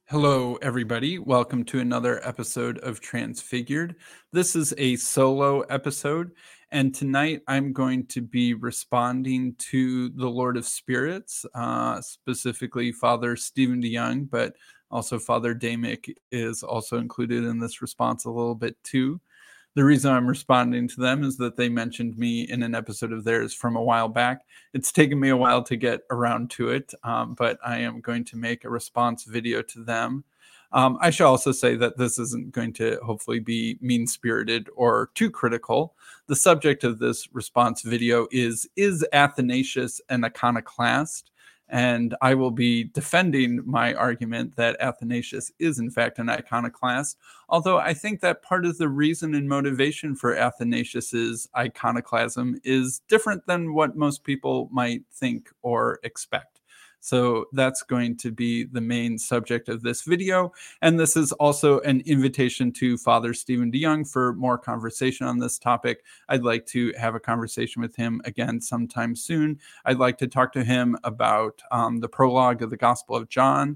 Hello, everybody. Welcome to another episode of Transfigured. This is a solo episode, and tonight I'm going to be responding to the Lord of Spirits, specifically Father Stephen DeYoung, but also Father Damick is also included in this response a little bit too. The reason I'm responding to them is that they mentioned me in an episode of theirs from a while back. It's taken me a while to get around to it, but I am going to make a response video to them. I should also say that this isn't going to hopefully be mean-spirited or too critical. The subject of this response video is Athanasius an iconoclast? And I will be defending my argument that Athanasius is in fact an iconoclast. Although I think that part of the reason and motivation for Athanasius's iconoclasm is different than what most people might think or expect. So that's going to be the main subject of this video. And this is also an invitation to Father Stephen DeYoung for more conversation on this topic. I'd like to have a conversation with him again sometime soon. I'd like to talk to him about the prologue of the Gospel of John.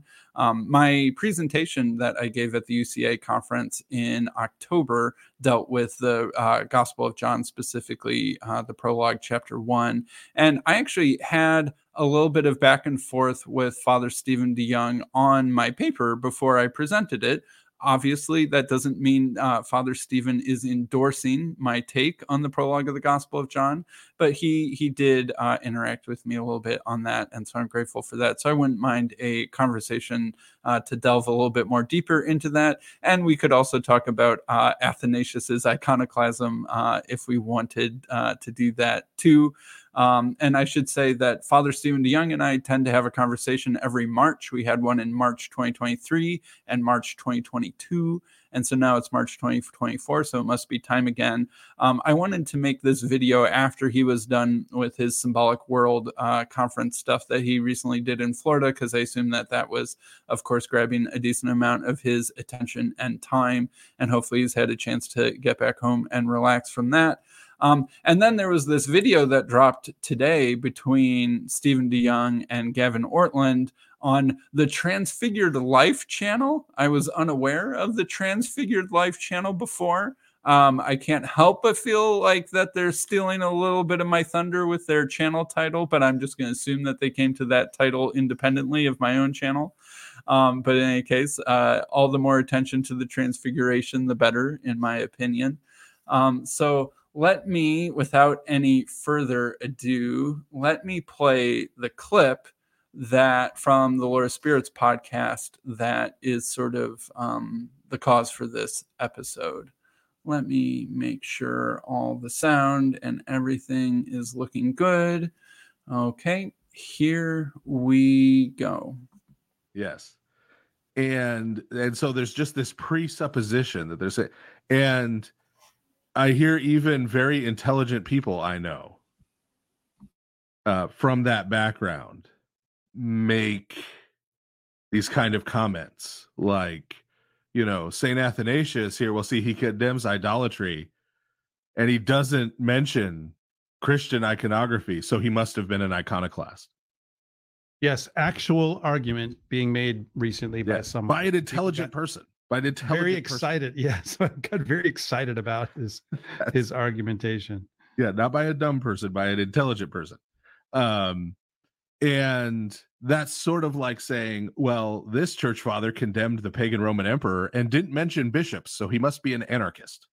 My presentation that I gave at the UCA conference in October dealt with the Gospel of John, specifically the prologue, chapter 1. And I actually had a little bit of back and forth with Father Stephen DeYoung on my paper before I presented it. Obviously, that doesn't mean Father Stephen is endorsing my take on the prologue of the Gospel of John, but he did interact with me a little bit on that, and so I'm grateful for that. So I wouldn't mind a conversation to delve a little bit more deeper into that, and we could also talk about Athanasius's iconoclasm if we wanted to do that too. And I should say that Father Stephen DeYoung and I tend to have a conversation every March. We had one in March 2023 and March 2022. And so now it's March 2024, so it must be time again. I wanted to make this video after he was done with his Symbolic World conference stuff that he recently did in Florida, because I assume that that was, of course, grabbing a decent amount of his attention and time. And hopefully he's had a chance to get back home and relax from that. And then there was this video that dropped today between Stephen DeYoung and Gavin Ortland on the Transfigured Life channel. I was unaware of the Transfigured Life channel before. I can't help but feel like that they're stealing a little bit of my thunder with their channel title, but I'm just going to assume that they came to that title independently of my own channel. But in any case, all the more attention to the Transfiguration, the better, in my opinion. So let me, without any further ado, let me play the clip that from the Lord of Spirits podcast that is sort of the cause for this episode. Let me make sure all the sound and everything is looking good. Okay, here we go. Yes. And so there's just this presupposition that there's and I hear even very intelligent people I know from that background make these kind of comments like, St. Athanasius here, he condemns idolatry and he doesn't mention Christian iconography, so he must have been an iconoclast. Yes, actual argument being made recently by someone. By an intelligent person. Very excited. Yes, I got very excited about his argumentation. Yeah, not by a dumb person, by an intelligent person. And that's sort of like saying, well, this church father condemned the pagan Roman emperor and didn't mention bishops, so he must be an anarchist.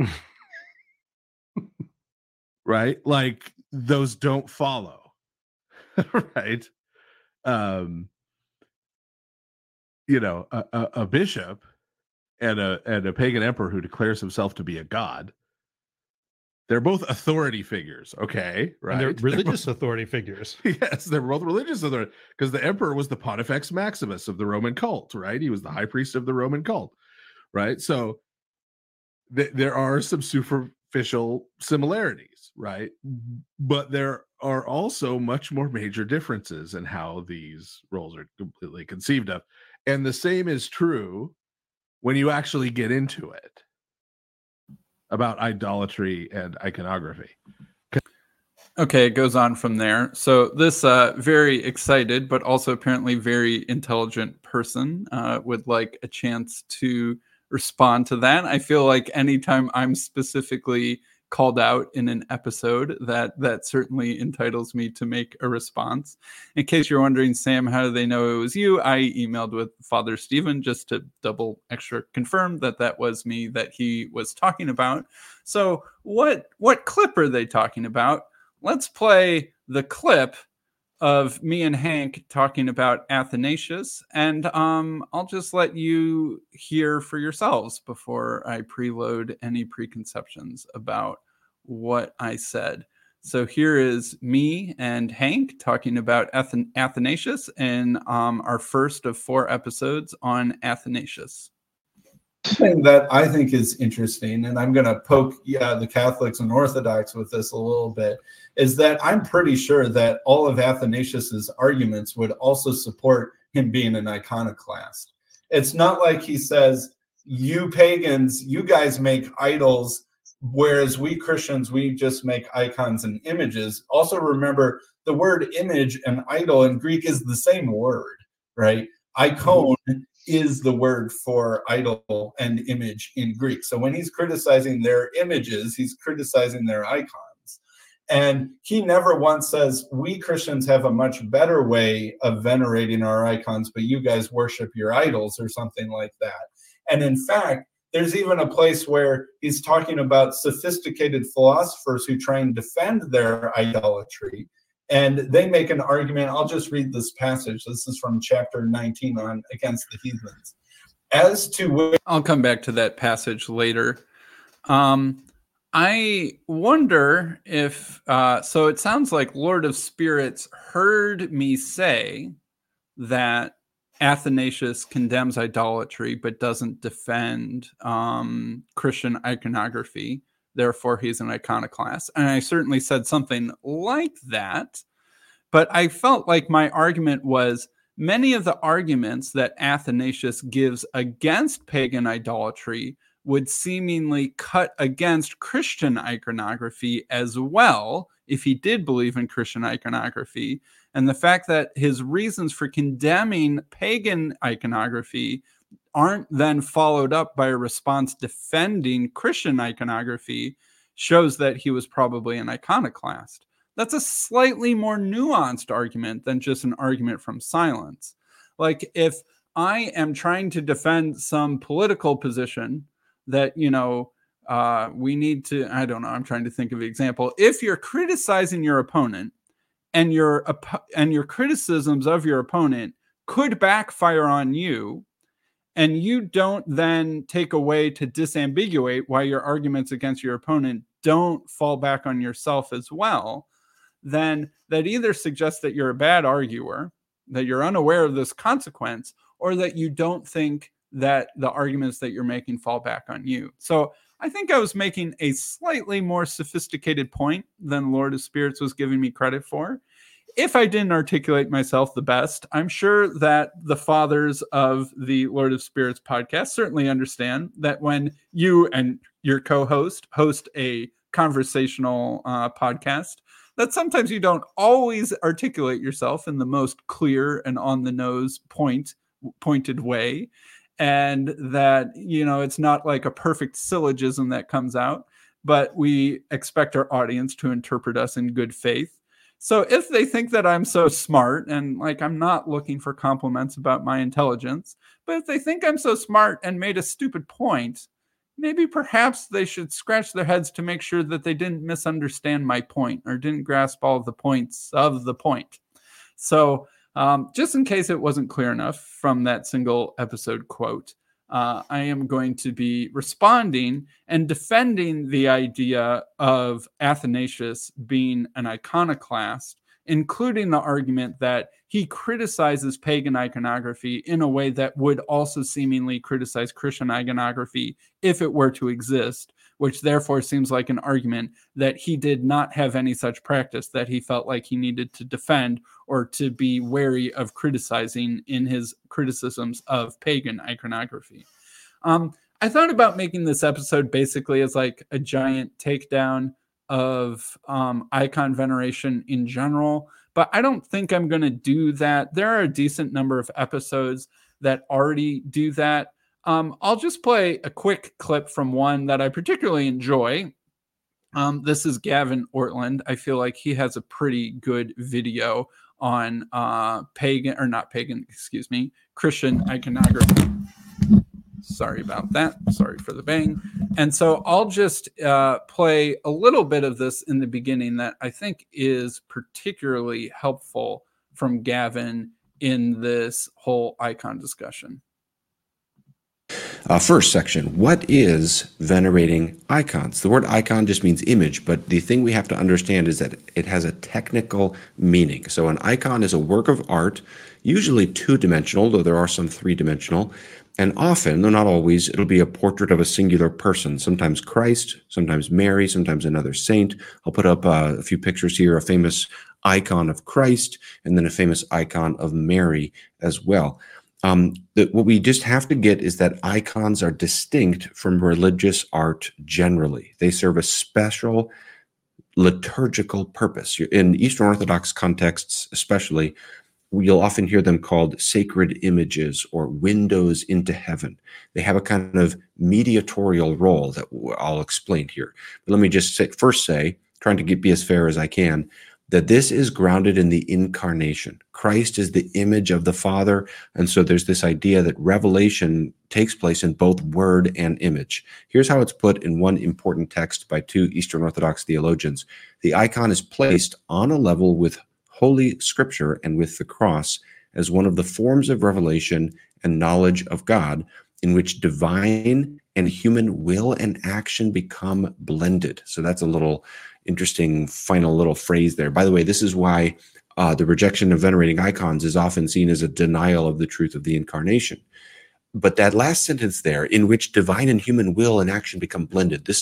Right? Like, those don't follow. Right? A bishop and a pagan emperor who declares himself to be a god, they're both authority figures, okay? Right? And they're religious authority figures. Yes, they're both religious authority, because the emperor was the Pontifex Maximus of the Roman cult, right? He was the high priest of the Roman cult, right? So there are some superficial similarities, right? But there are also much more major differences in how these roles are completely conceived of. And the same is true when you actually get into it about idolatry and iconography. Okay, it goes on from there. So this very excited, but also apparently very intelligent person would like a chance to respond to that. I feel like anytime I'm specifically called out in an episode, that certainly entitles me to make a response. In case you're wondering, Sam, how do they know it was you? I emailed with Father Stephen just to double extra confirm that was me that he was talking about. So what clip are they talking about? Let's play the clip of me and Hank talking about Athanasius, and I'll just let you hear for yourselves before I preload any preconceptions about what I said. So here is me and Hank talking about Athanasius in our first of 4 episodes on Athanasius. Thing that I think is interesting, and I'm going to poke the Catholics and Orthodox with this a little bit, is that I'm pretty sure that all of Athanasius's arguments would also support him being an iconoclast. It's not like he says, you pagans, you guys make idols, whereas we Christians, we just make icons and images. Also remember, the word image and idol in Greek is the same word, right? Icon is the word for idol and image in Greek. So when he's criticizing their images, he's criticizing their icons. And he never once says, we Christians have a much better way of venerating our icons, but you guys worship your idols or something like that. And in fact, there's even a place where he's talking about sophisticated philosophers who try and defend their idolatry. And they make an argument. I'll just read this passage. This is from chapter 19 on Against the Heathens. As to I'll come back to that passage later. I wonder if, so it sounds like Lord of Spirits heard me say that Athanasius condemns idolatry but doesn't defend Christian iconography. Therefore, he's an iconoclast. And I certainly said something like that. But I felt like my argument was many of the arguments that Athanasius gives against pagan idolatry would seemingly cut against Christian iconography as well, if he did believe in Christian iconography. And the fact that his reasons for condemning pagan iconography aren't then followed up by a response defending Christian iconography shows that he was probably an iconoclast. That's a slightly more nuanced argument than just an argument from silence. Like if I am trying to defend some political position that, we need to, I don't know, I'm trying to think of an example. If you're criticizing your opponent and your criticisms of your opponent could backfire on you, and you don't then take a way to disambiguate why your arguments against your opponent don't fall back on yourself as well, then that either suggests that you're a bad arguer, that you're unaware of this consequence, or that you don't think that the arguments that you're making fall back on you. So I think I was making a slightly more sophisticated point than Lord of Spirits was giving me credit for. If I didn't articulate myself the best, I'm sure that the fathers of the Lord of Spirits podcast certainly understand that when you and your co-host host a conversational podcast, that sometimes you don't always articulate yourself in the most clear and on-the-nose pointed way. And that, it's not like a perfect syllogism that comes out, but we expect our audience to interpret us in good faith. So if they think that I'm so smart, and I'm not looking for compliments about my intelligence, but if they think I'm so smart and made a stupid point, maybe perhaps they should scratch their heads to make sure that they didn't misunderstand my point or didn't grasp all of the points of the point. So just in case it wasn't clear enough from that single episode quote, I am going to be responding and defending the idea of Athanasius being an iconoclast, including the argument that he criticizes pagan iconography in a way that would also seemingly criticize Christian iconography if it were to exist, which therefore seems like an argument that he did not have any such practice that he felt like he needed to defend or to be wary of criticizing in his criticisms of pagan iconography. I thought about making this episode basically as like a giant takedown of icon veneration in general, but I don't think I'm going to do that. There are a decent number of episodes that already do that. I'll just play a quick clip from one that I particularly enjoy. This is Gavin Ortland. I feel like he has a pretty good video on Christian iconography. Sorry about that. Sorry for the bang. And so I'll just play a little bit of this in the beginning that I think is particularly helpful from Gavin in this whole icon discussion. First section, what is venerating icons? The word icon just means image, but the thing we have to understand is that it has a technical meaning. So an icon is a work of art, usually two-dimensional, though there are some three-dimensional. And often, though not always, it'll be a portrait of a singular person, sometimes Christ, sometimes Mary, sometimes another saint. I'll put up a few pictures here, a famous icon of Christ, and then a famous icon of Mary as well. What we just have to get is that icons are distinct from religious art generally. They serve a special liturgical purpose. In Eastern Orthodox contexts especially, you'll often hear them called sacred images or windows into heaven. They have a kind of mediatorial role that I'll explain here. But let me just first say, trying to be as fair as I can, that this is grounded in the incarnation. Christ is the image of the Father, and so there's this idea that revelation takes place in both word and image. Here's how it's put in one important text by two Eastern Orthodox theologians. The icon is placed on a level with Holy Scripture and with the cross as one of the forms of revelation and knowledge of God in which divine and human will and action become blended. So that's a little interesting final little phrase there. By the way, this is why the rejection of venerating icons is often seen as a denial of the truth of the incarnation. But that last sentence there, in which divine and human will and action become blended, this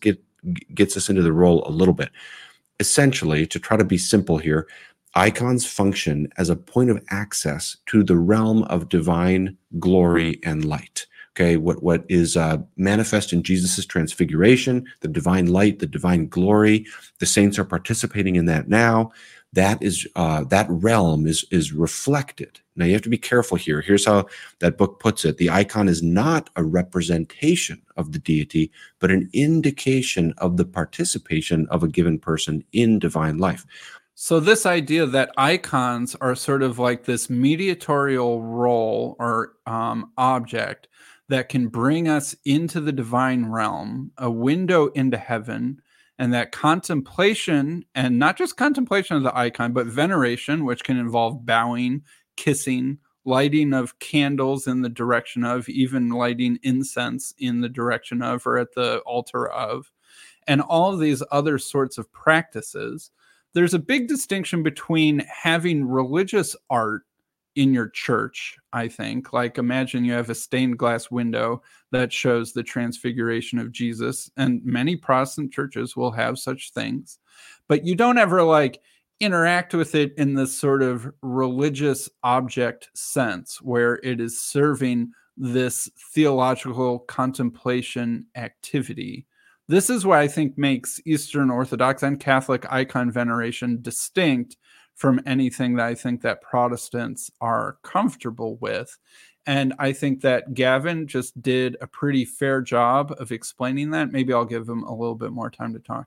gets us into the role a little bit. Essentially, to try to be simple here, icons function as a point of access to the realm of divine glory and light. Okay, what is manifest in Jesus' transfiguration, the divine light, the divine glory, the saints are participating in that now. That is that realm is reflected. Now you have to be careful here. Here's how that book puts it: the icon is not a representation of the deity, but an indication of the participation of a given person in divine life. So this idea that icons are sort of like this mediatorial role or object that can bring us into the divine realm, a window into heaven, and that contemplation, and not just contemplation of the icon, but veneration, which can involve bowing, kissing, lighting of candles in the direction of, even lighting incense in the direction of or at the altar of, and all of these other sorts of practices. There's a big distinction between having religious art in your church, I think. Like, imagine you have a stained glass window that shows the transfiguration of Jesus, and many Protestant churches will have such things, but you don't ever like interact with it in this sort of religious object sense where it is serving this theological contemplation activity. This is what I think makes Eastern Orthodox and Catholic icon veneration distinct from anything that I think that Protestants are comfortable with. And I think that Gavin just did a pretty fair job of explaining that. Maybe I'll give him a little bit more time to talk.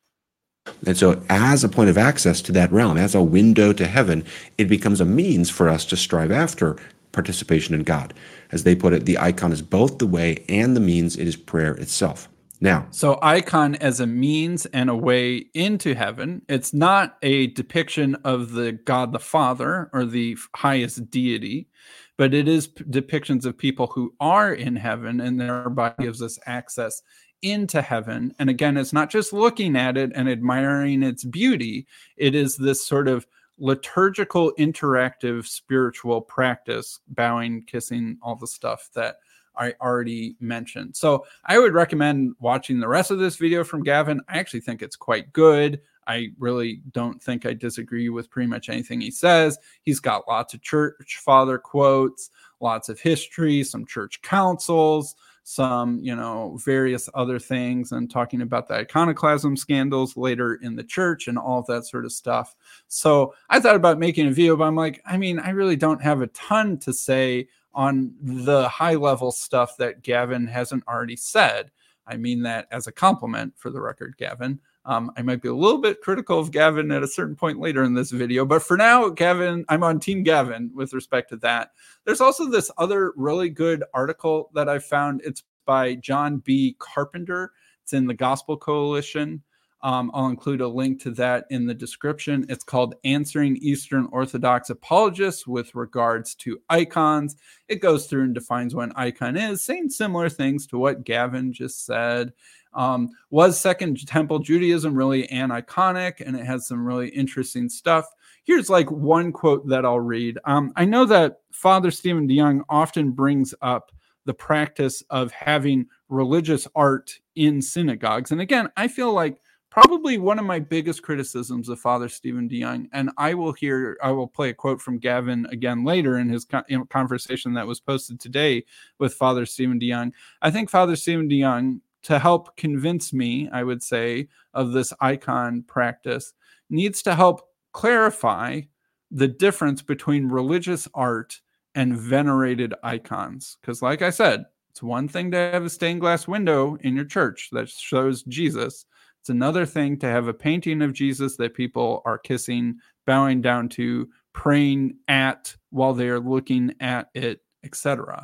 And so as a point of access to that realm, as a window to heaven, it becomes a means for us to strive after participation in God. As they put it, the icon is both the way and the means. It is prayer itself. Now, so icon as a means and a way into heaven. It's not a depiction of the God the Father or the highest deity, but it is depictions of people who are in heaven, and thereby gives us access into heaven. And again, it's not just looking at it and admiring its beauty. It is this sort of liturgical, interactive, spiritual practice, bowing, kissing, all the stuff that I already mentioned. So I would recommend watching the rest of this video from Gavin. I actually think it's quite good. I really don't think I disagree with pretty much anything he says. He's got lots of church father quotes, lots of history, some church councils, some, various other things, and talking about the iconoclasm scandals later in the church and all of that sort of stuff. So I thought about making a video, but I'm like, I really don't have a ton to say on the high level stuff that Gavin hasn't already said. I mean that as a compliment, for the record, Gavin. I might be a little bit critical of Gavin at a certain point later in this video, but for now, Gavin, I'm on Team Gavin with respect to that. There's also this other really good article that I found. It's by John B. Carpenter. It's in the Gospel Coalition. I'll include a link to that in the description. It's called Answering Eastern Orthodox Apologists with Regards to Icons. It goes through and defines what an icon is, saying similar things to what Gavin just said. Was Second Temple Judaism really aniconic? And it has some really interesting stuff. Here's like one quote that I'll read. I know that Father Stephen DeYoung often brings up the practice of having religious art in synagogues. And again, I feel like probably one of my biggest criticisms of Father Stephen DeYoung, and I will play a quote from Gavin again later in his conversation that was posted today with Father Stephen DeYoung. I think Father Stephen DeYoung, to help convince me, I would say, of this icon practice, needs to help clarify the difference between religious art and venerated icons. Because like I said, it's one thing to have a stained glass window in your church that shows Jesus. It's another thing to have a painting of Jesus that people are kissing, bowing down to, praying at while they are looking at it, etc.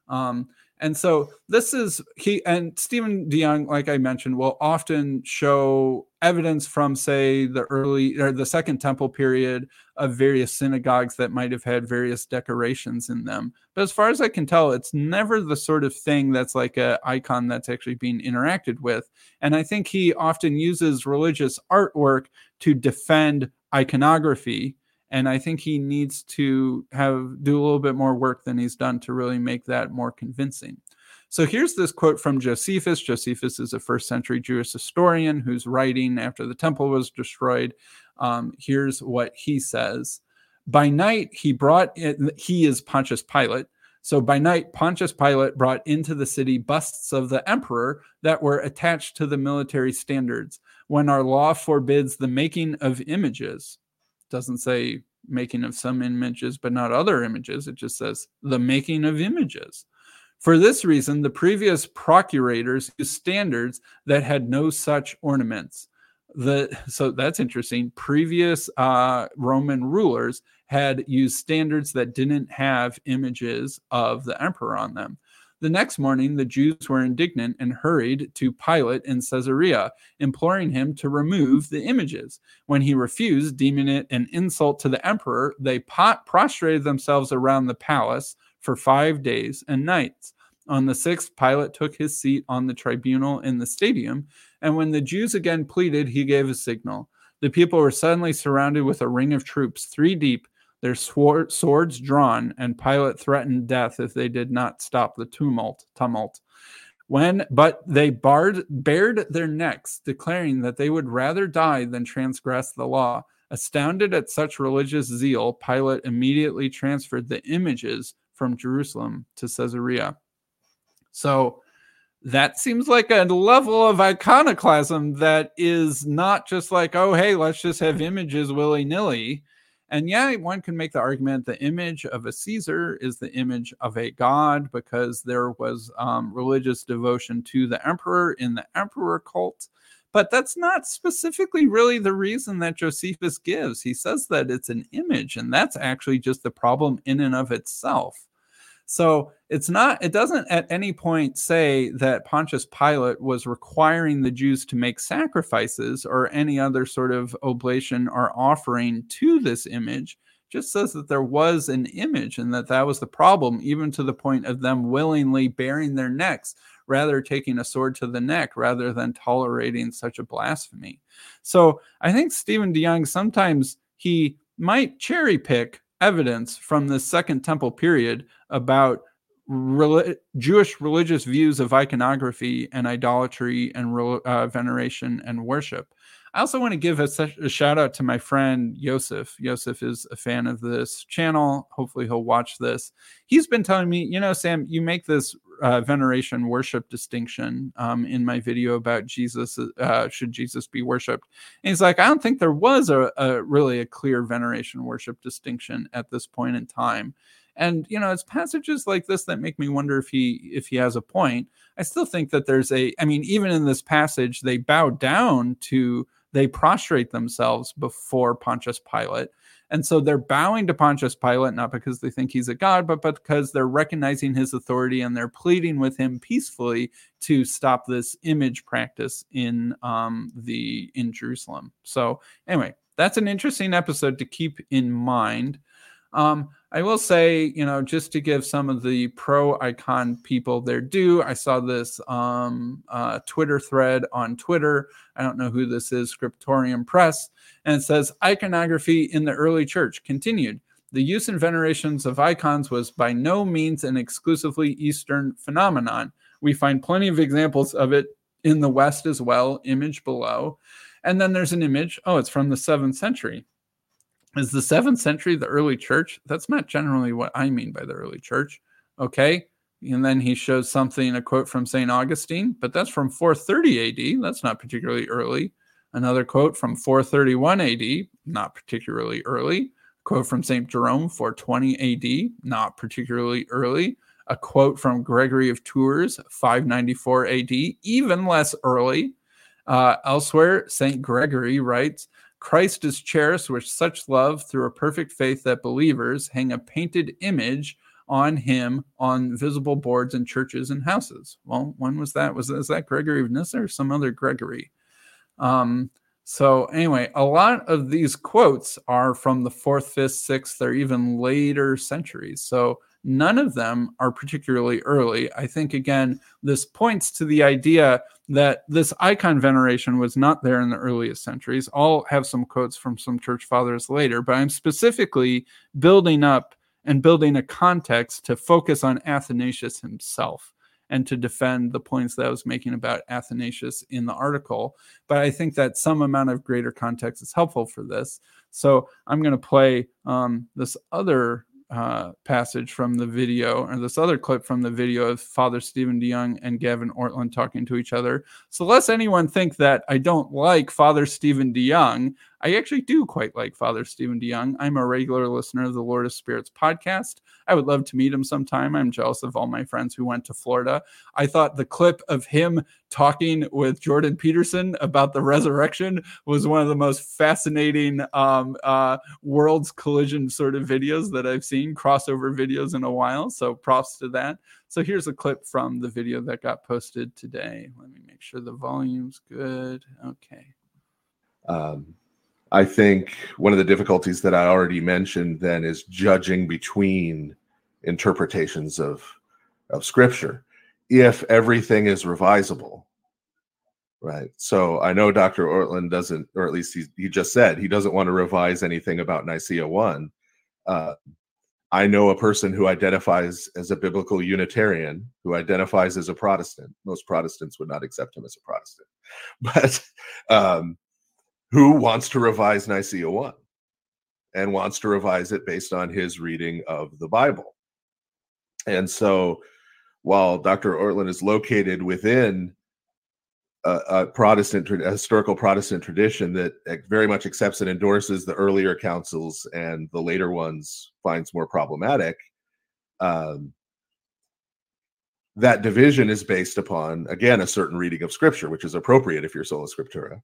And so this is and Stephen DeYoung, like I mentioned, will often show evidence from, say, the Second Temple period of various synagogues that might have had various decorations in them. But as far as I can tell, it's never the sort of thing that's like an icon that's actually being interacted with. And I think he often uses religious artwork to defend iconography. And I think he needs to do a little bit more work than he's done to really make that more convincing. So here's this quote from Josephus. Josephus is a first century Jewish historian who's writing after the temple was destroyed. Here's what he says. By night, he is Pontius Pilate. So by night, Pontius Pilate brought into the city busts of the emperor that were attached to the military standards. When our law forbids the making of images, doesn't say making of some images, but not other images. It just says the making of images. For this reason, the previous procurators used standards that had no such ornaments. So that's interesting. Previous Roman rulers had used standards that didn't have images of the emperor on them. The next morning, the Jews were indignant and hurried to Pilate in Caesarea, imploring him to remove the images. When he refused, deeming it an insult to the emperor, they prostrated themselves around the palace for 5 days and nights. On the 6th, Pilate took his seat on the tribunal in the stadium, and when the Jews again pleaded, he gave a signal. The people were suddenly surrounded with a ring of troops, 3 deep, their swords drawn, and Pilate threatened death if they did not stop the tumult. But they bared their necks, declaring that they would rather die than transgress the law. Astounded at such religious zeal, Pilate immediately transferred the images from Jerusalem to Caesarea. So that seems like a level of iconoclasm that is not just like, oh, hey, let's just have images willy-nilly. And yeah, one can make the argument the image of a Caesar is the image of a god because there was religious devotion to the emperor in the emperor cult. But that's not specifically really the reason that Josephus gives. He says that it's an image, and that's actually just the problem in and of itself. So it doesn't at any point say that Pontius Pilate was requiring the Jews to make sacrifices or any other sort of oblation or offering to this image. It just says that there was an image and that was the problem, even to the point of them willingly baring their necks, rather taking a sword to the neck rather than tolerating such a blasphemy. So I think Stephen DeYoung, sometimes he might cherry pick evidence from the Second Temple period about Jewish religious views of iconography and idolatry and veneration and worship. I also want to give a shout out to my friend Yosef. Yosef is a fan of this channel. Hopefully he'll watch this. He's been telling me, Sam, you make this veneration worship distinction in my video about Jesus. Should Jesus be worshipped? And he's like, I don't think there was really a clear veneration worship distinction at this point in time. And it's passages like this that make me wonder if he has a point. I still think that even in this passage, they prostrate themselves before Pontius Pilate. And so they're bowing to Pontius Pilate, not because they think he's a god, but because they're recognizing his authority, and they're pleading with him peacefully to stop this image practice in Jerusalem. So anyway, that's an interesting episode to keep in mind. I will say, just to give some of the pro-icon people their due, I saw this Twitter thread on Twitter. I don't know who this is, Scriptorium Press, and it says, iconography in the early church continued. The use and venerations of icons was by no means an exclusively Eastern phenomenon. We find plenty of examples of it in the West as well, image below. And then there's an image. Oh, it's from the 7th century. Is the 7th century the early church? That's not generally what I mean by the early church. Okay. And then he shows a quote from St. Augustine, but that's from 430 AD. That's not particularly early. Another quote from 431 AD, not particularly early. Quote from St. Jerome, 420 AD, not particularly early. A quote from Gregory of Tours, 594 AD, even less early. Elsewhere, St. Gregory writes, Christ is cherished with such love through a perfect faith that believers hang a painted image on him on visible boards in churches and houses. Well, when was that? Was that Gregory of Nyssa or some other Gregory? So anyway, a lot of these quotes are from the 4th, 5th, 6th, or even later centuries. So none of them are particularly early. I think, again, this points to the idea that this icon veneration was not there in the earliest centuries. I'll have some quotes from some church fathers later, but I'm specifically building a context to focus on Athanasius himself and to defend the points that I was making about Athanasius in the article. But I think that some amount of greater context is helpful for this. So I'm going to play this other passage from the video, or this other clip from the video of Father Stephen DeYoung and Gavin Ortlund talking to each other. So lest anyone think that I don't like Father Stephen DeYoung, I actually do quite like Father Stephen DeYoung. I'm a regular listener of the Lord of Spirits podcast. I would love to meet him sometime. I'm jealous of all my friends who went to Florida. I thought the clip of him talking with Jordan Peterson about the resurrection was one of the most fascinating worlds collision sort of videos that I've seen, crossover videos in a while. So props to that. So here's a clip from the video that got posted today. Let me make sure the volume's good. Okay. I think one of the difficulties that I already mentioned then is judging between interpretations of Scripture. If everything is revisable, right? So I know Dr. Ortlund doesn't, or at least he just said he doesn't want to revise anything about Nicaea 1. I know a person who identifies as a biblical Unitarian, who identifies as a Protestant. Most Protestants would not accept him as a Protestant, but who wants to revise Nicaea 1 and wants to revise it based on his reading of the Bible. And so while Dr. Ortlund is located within a historical Protestant tradition that very much accepts and endorses the earlier councils and the later ones finds more problematic, that division is based upon, again, a certain reading of Scripture, which is appropriate if you're sola scriptura.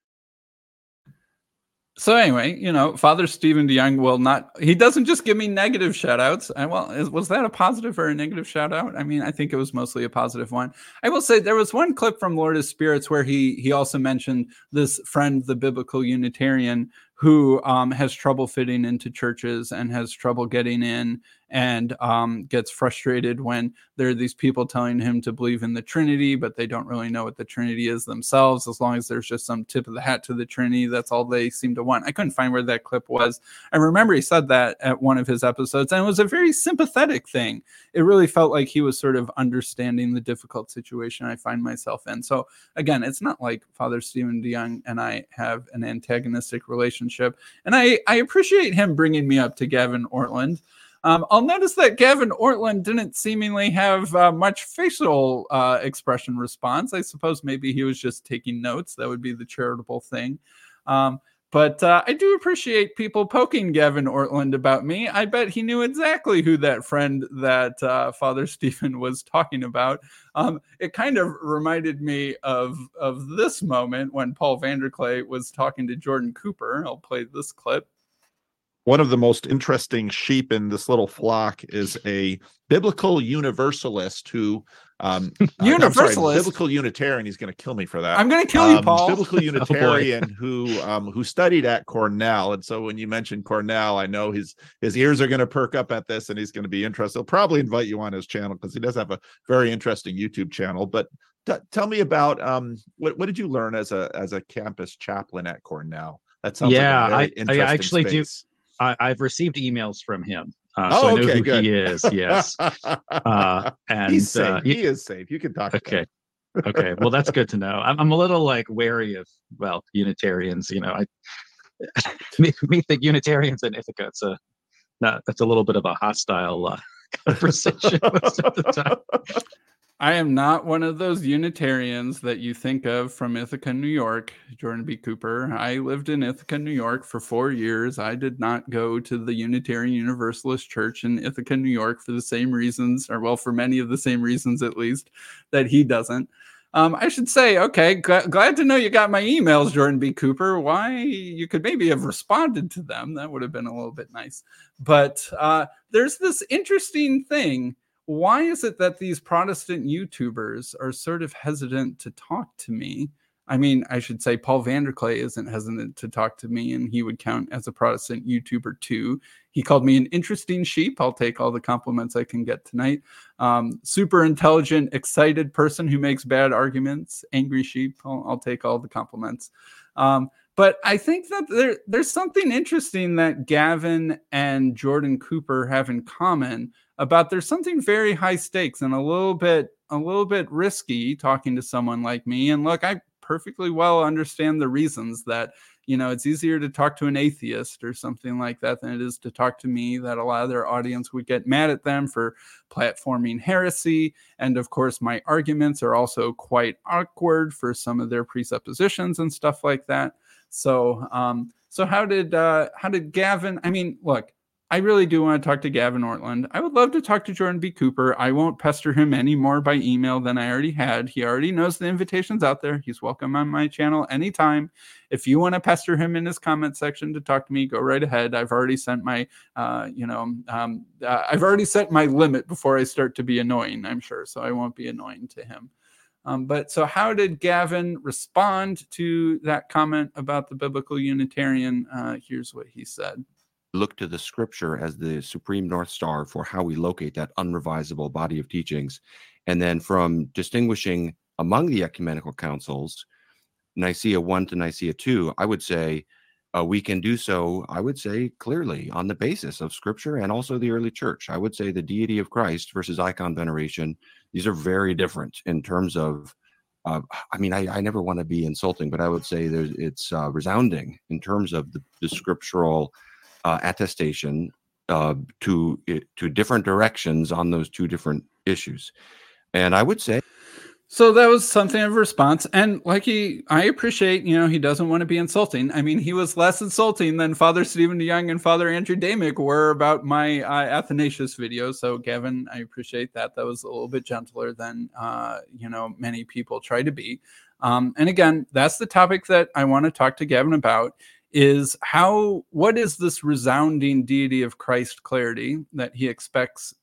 So anyway, Father Stephen DeYoung he doesn't just give me negative shout outs. Was that a positive or a negative shout out? I mean, I think it was mostly a positive one. I will say there was one clip from Lord of Spirits where he also mentioned this friend, the biblical Unitarian, who has trouble fitting into churches and has trouble getting in, and gets frustrated when there are these people telling him to believe in the Trinity, but they don't really know what the Trinity is themselves. As long as there's just some tip of the hat to the Trinity, that's all they seem to want. I couldn't find where that clip was. I remember he said that at one of his episodes, and it was a very sympathetic thing. It really felt like he was sort of understanding the difficult situation I find myself in. So again, it's not like Father Stephen DeYoung and I have an antagonistic relationship. And I appreciate him bringing me up to Gavin Ortlund. I'll notice that Gavin Ortlund didn't seemingly have much facial expression response. I suppose maybe he was just taking notes. That would be the charitable thing. But I do appreciate people poking Gavin Ortlund about me. I bet he knew exactly who that friend that Father Stephen was talking about. It kind of reminded me of this moment when Paul Vanderklay was talking to Jordan Cooper. I'll play this clip. One of the most interesting sheep in this little flock is a biblical universalist who biblical Unitarian. He's going to kill me for that. I'm going to kill you, Paul. Biblical Unitarian who studied at Cornell. And so when you mention Cornell, I know his ears are going to perk up at this, and he's going to be interested. He'll probably invite you on his channel because he does have a very interesting YouTube channel. But tell me about what did you learn as a campus chaplain at Cornell? That sounds like a very interesting I actually space. I've received emails from him. So I know who he is. Yes. And he's safe. He is safe. You can talk. Okay. Okay. Well, that's good to know. I'm a little wary of, Unitarians, me think Unitarians in Ithaca. That's a little bit of a hostile conversation most of the time. I am not one of those Unitarians that you think of from Ithaca, New York, Jordan B. Cooper. I lived in Ithaca, New York for 4 years. I did not go to the Unitarian Universalist Church in Ithaca, New York for the same reasons, for many of the same reasons at least, that he doesn't. I should say, okay, glad to know you got my emails, Jordan B. Cooper. Why? You could maybe have responded to them. That would have been a little bit nice. But there's this interesting thing. Why is it that these Protestant YouTubers are sort of hesitant to talk to me? I mean, I should say Paul Vanderklay isn't hesitant to talk to me, and he would count as a Protestant YouTuber too. He called me an interesting sheep. I'll take all the compliments I can get tonight. Super intelligent, excited person who makes bad arguments. Angry sheep. I'll take all the compliments. But I think that there's something interesting that Gavin and Jordan Cooper have in common about there's something very high stakes and a little bit risky talking to someone like me. And look, I perfectly well understand the reasons that, it's easier to talk to an atheist or something like that than it is to talk to me, that a lot of their audience would get mad at them for platforming heresy. And of course, my arguments are also quite awkward for some of their presuppositions and stuff like that. So how did Gavin, I mean, look, I really do want to talk to Gavin Ortlund. I would love to talk to Jordan B. Cooper. I won't pester him any more by email than I already had. He already knows the invitation's out there. He's welcome on my channel anytime. If you want to pester him in his comment section to talk to me, go right ahead. I've already sent my, I've already set my limit before I start to be annoying, I'm sure. So I won't be annoying to him. So how did Gavin respond to that comment about the biblical Unitarian? Here's what he said. Look to the scripture as the supreme North Star for how we locate that unrevisable body of teachings. And then from distinguishing among the ecumenical councils, Nicaea 1 to Nicaea 2, I would say we can do so, I would say, clearly on the basis of scripture and also the early church. I would say the deity of Christ versus icon veneration, these are very different in terms of, I never want to be insulting, but I would say it's resounding in terms of the scriptural attestation to different directions on those two different issues. And I would say, so that was something of a response. And I appreciate, he doesn't want to be insulting. I mean, he was less insulting than Father Stephen DeYoung and Father Andrew Damick were about my Athanasius video. So Gavin, I appreciate that. That was a little bit gentler than, many people try to be. And again, that's the topic that I want to talk to Gavin about, is what is this resounding deity of Christ clarity that he expects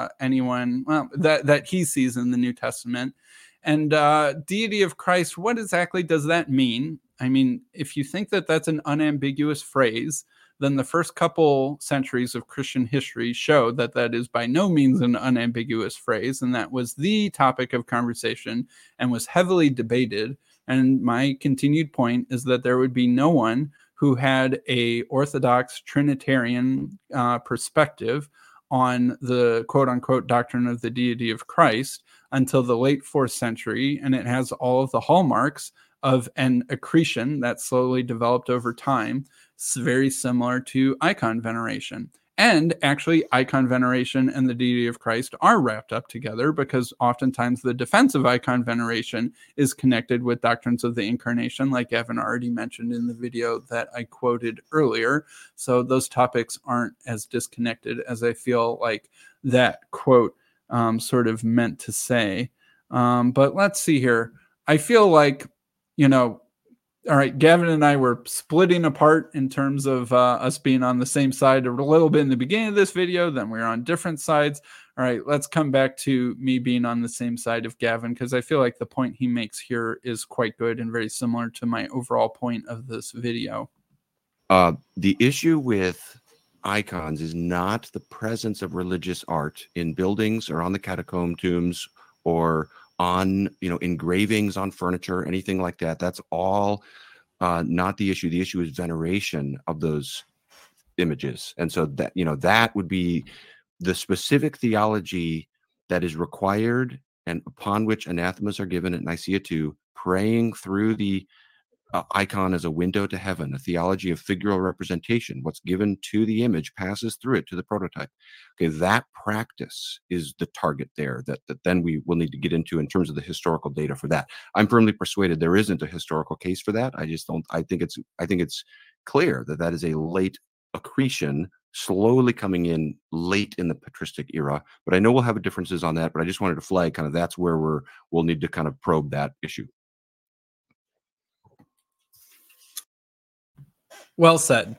that he sees in the New Testament? And deity of Christ, what exactly does that mean? I mean, if you think that that's an unambiguous phrase, then the first couple centuries of Christian history show that that is by no means an unambiguous phrase, and that was the topic of conversation and was heavily debated. And my continued point is that there would be no one who had a Orthodox Trinitarian perspective on the quote-unquote doctrine of the deity of Christ until the late 4th century, and it has all of the hallmarks of an accretion that slowly developed over time. It's very similar to icon veneration. And actually, icon veneration and the deity of Christ are wrapped up together, because oftentimes the defense of icon veneration is connected with doctrines of the incarnation, like Gavin already mentioned in the video that I quoted earlier. So those topics aren't as disconnected as I feel like that quote sort of meant to say. But let's see here. I feel like, all right, Gavin and I were splitting apart in terms of us being on the same side a little bit in the beginning of this video. Then we were on different sides. All right, let's come back to me being on the same side of Gavin, because I feel like the point he makes here is quite good and very similar to my overall point of this video. The issue with icons is not the presence of religious art in buildings or on the catacomb tombs or on engravings on furniture, anything like that. That's all not the issue. The issue is veneration of those images. And so that that would be the specific theology that is required and upon which anathemas are given at Nicaea II, praying through the icon as a window to heaven, a theology of figural representation. What's given to the image passes through it to the prototype. Okay, that practice is the target there that then we will need to get into in terms of the historical data for that. I'm firmly persuaded there isn't a historical case for that. I think it's clear that that is a late accretion, slowly coming in late in the patristic era. But I know we'll have differences on that, but I just wanted to flag kind of that's where we'll need to kind of probe that issue. Well said.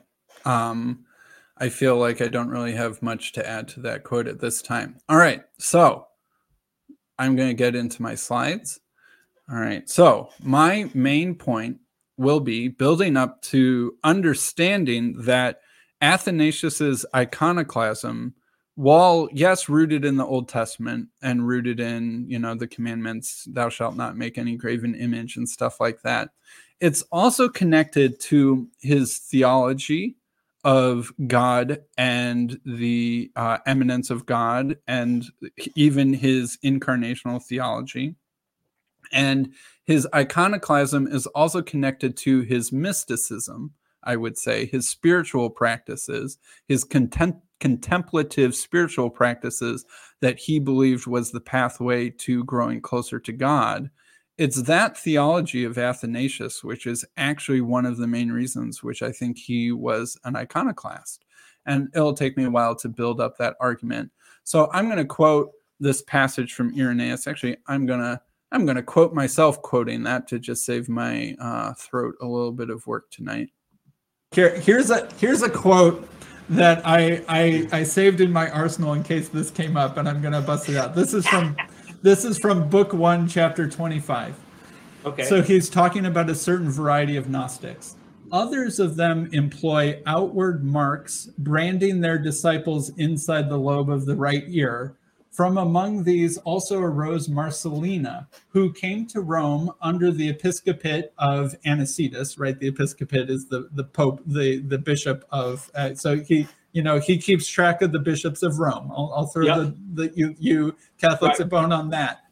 I feel like I don't really have much to add to that quote at this time. All right, so I'm going to get into my slides. All right, so my main point will be building up to understanding that Athanasius's iconoclasm, while yes, rooted in the Old Testament and rooted in, the commandments, thou shalt not make any graven image and stuff like that, it's also connected to his theology of God and the eminence of God, and even his incarnational theology. And his iconoclasm is also connected to his mysticism, I would say, his spiritual practices, his contemplative spiritual practices that he believed was the pathway to growing closer to God. It's that theology of Athanasius, which is actually one of the main reasons which I think he was an iconoclast. And it'll take me a while to build up that argument. So I'm going to quote this passage from Irenaeus. Actually, I'm going to quote myself quoting that to just save my throat a little bit of work tonight. Here's a quote that I saved in my arsenal in case this came up, and I'm going to bust it out. This is from Book 1, Chapter 25. Okay. So he's talking about a certain variety of Gnostics. Others of them employ outward marks, branding their disciples inside the lobe of the right ear. From among these also arose Marcellina, who came to Rome under the episcopate of Anicetus, right? The episcopate is the pope, the bishop of, so he keeps track of the bishops of Rome. I'll throw you Catholics a bone on that.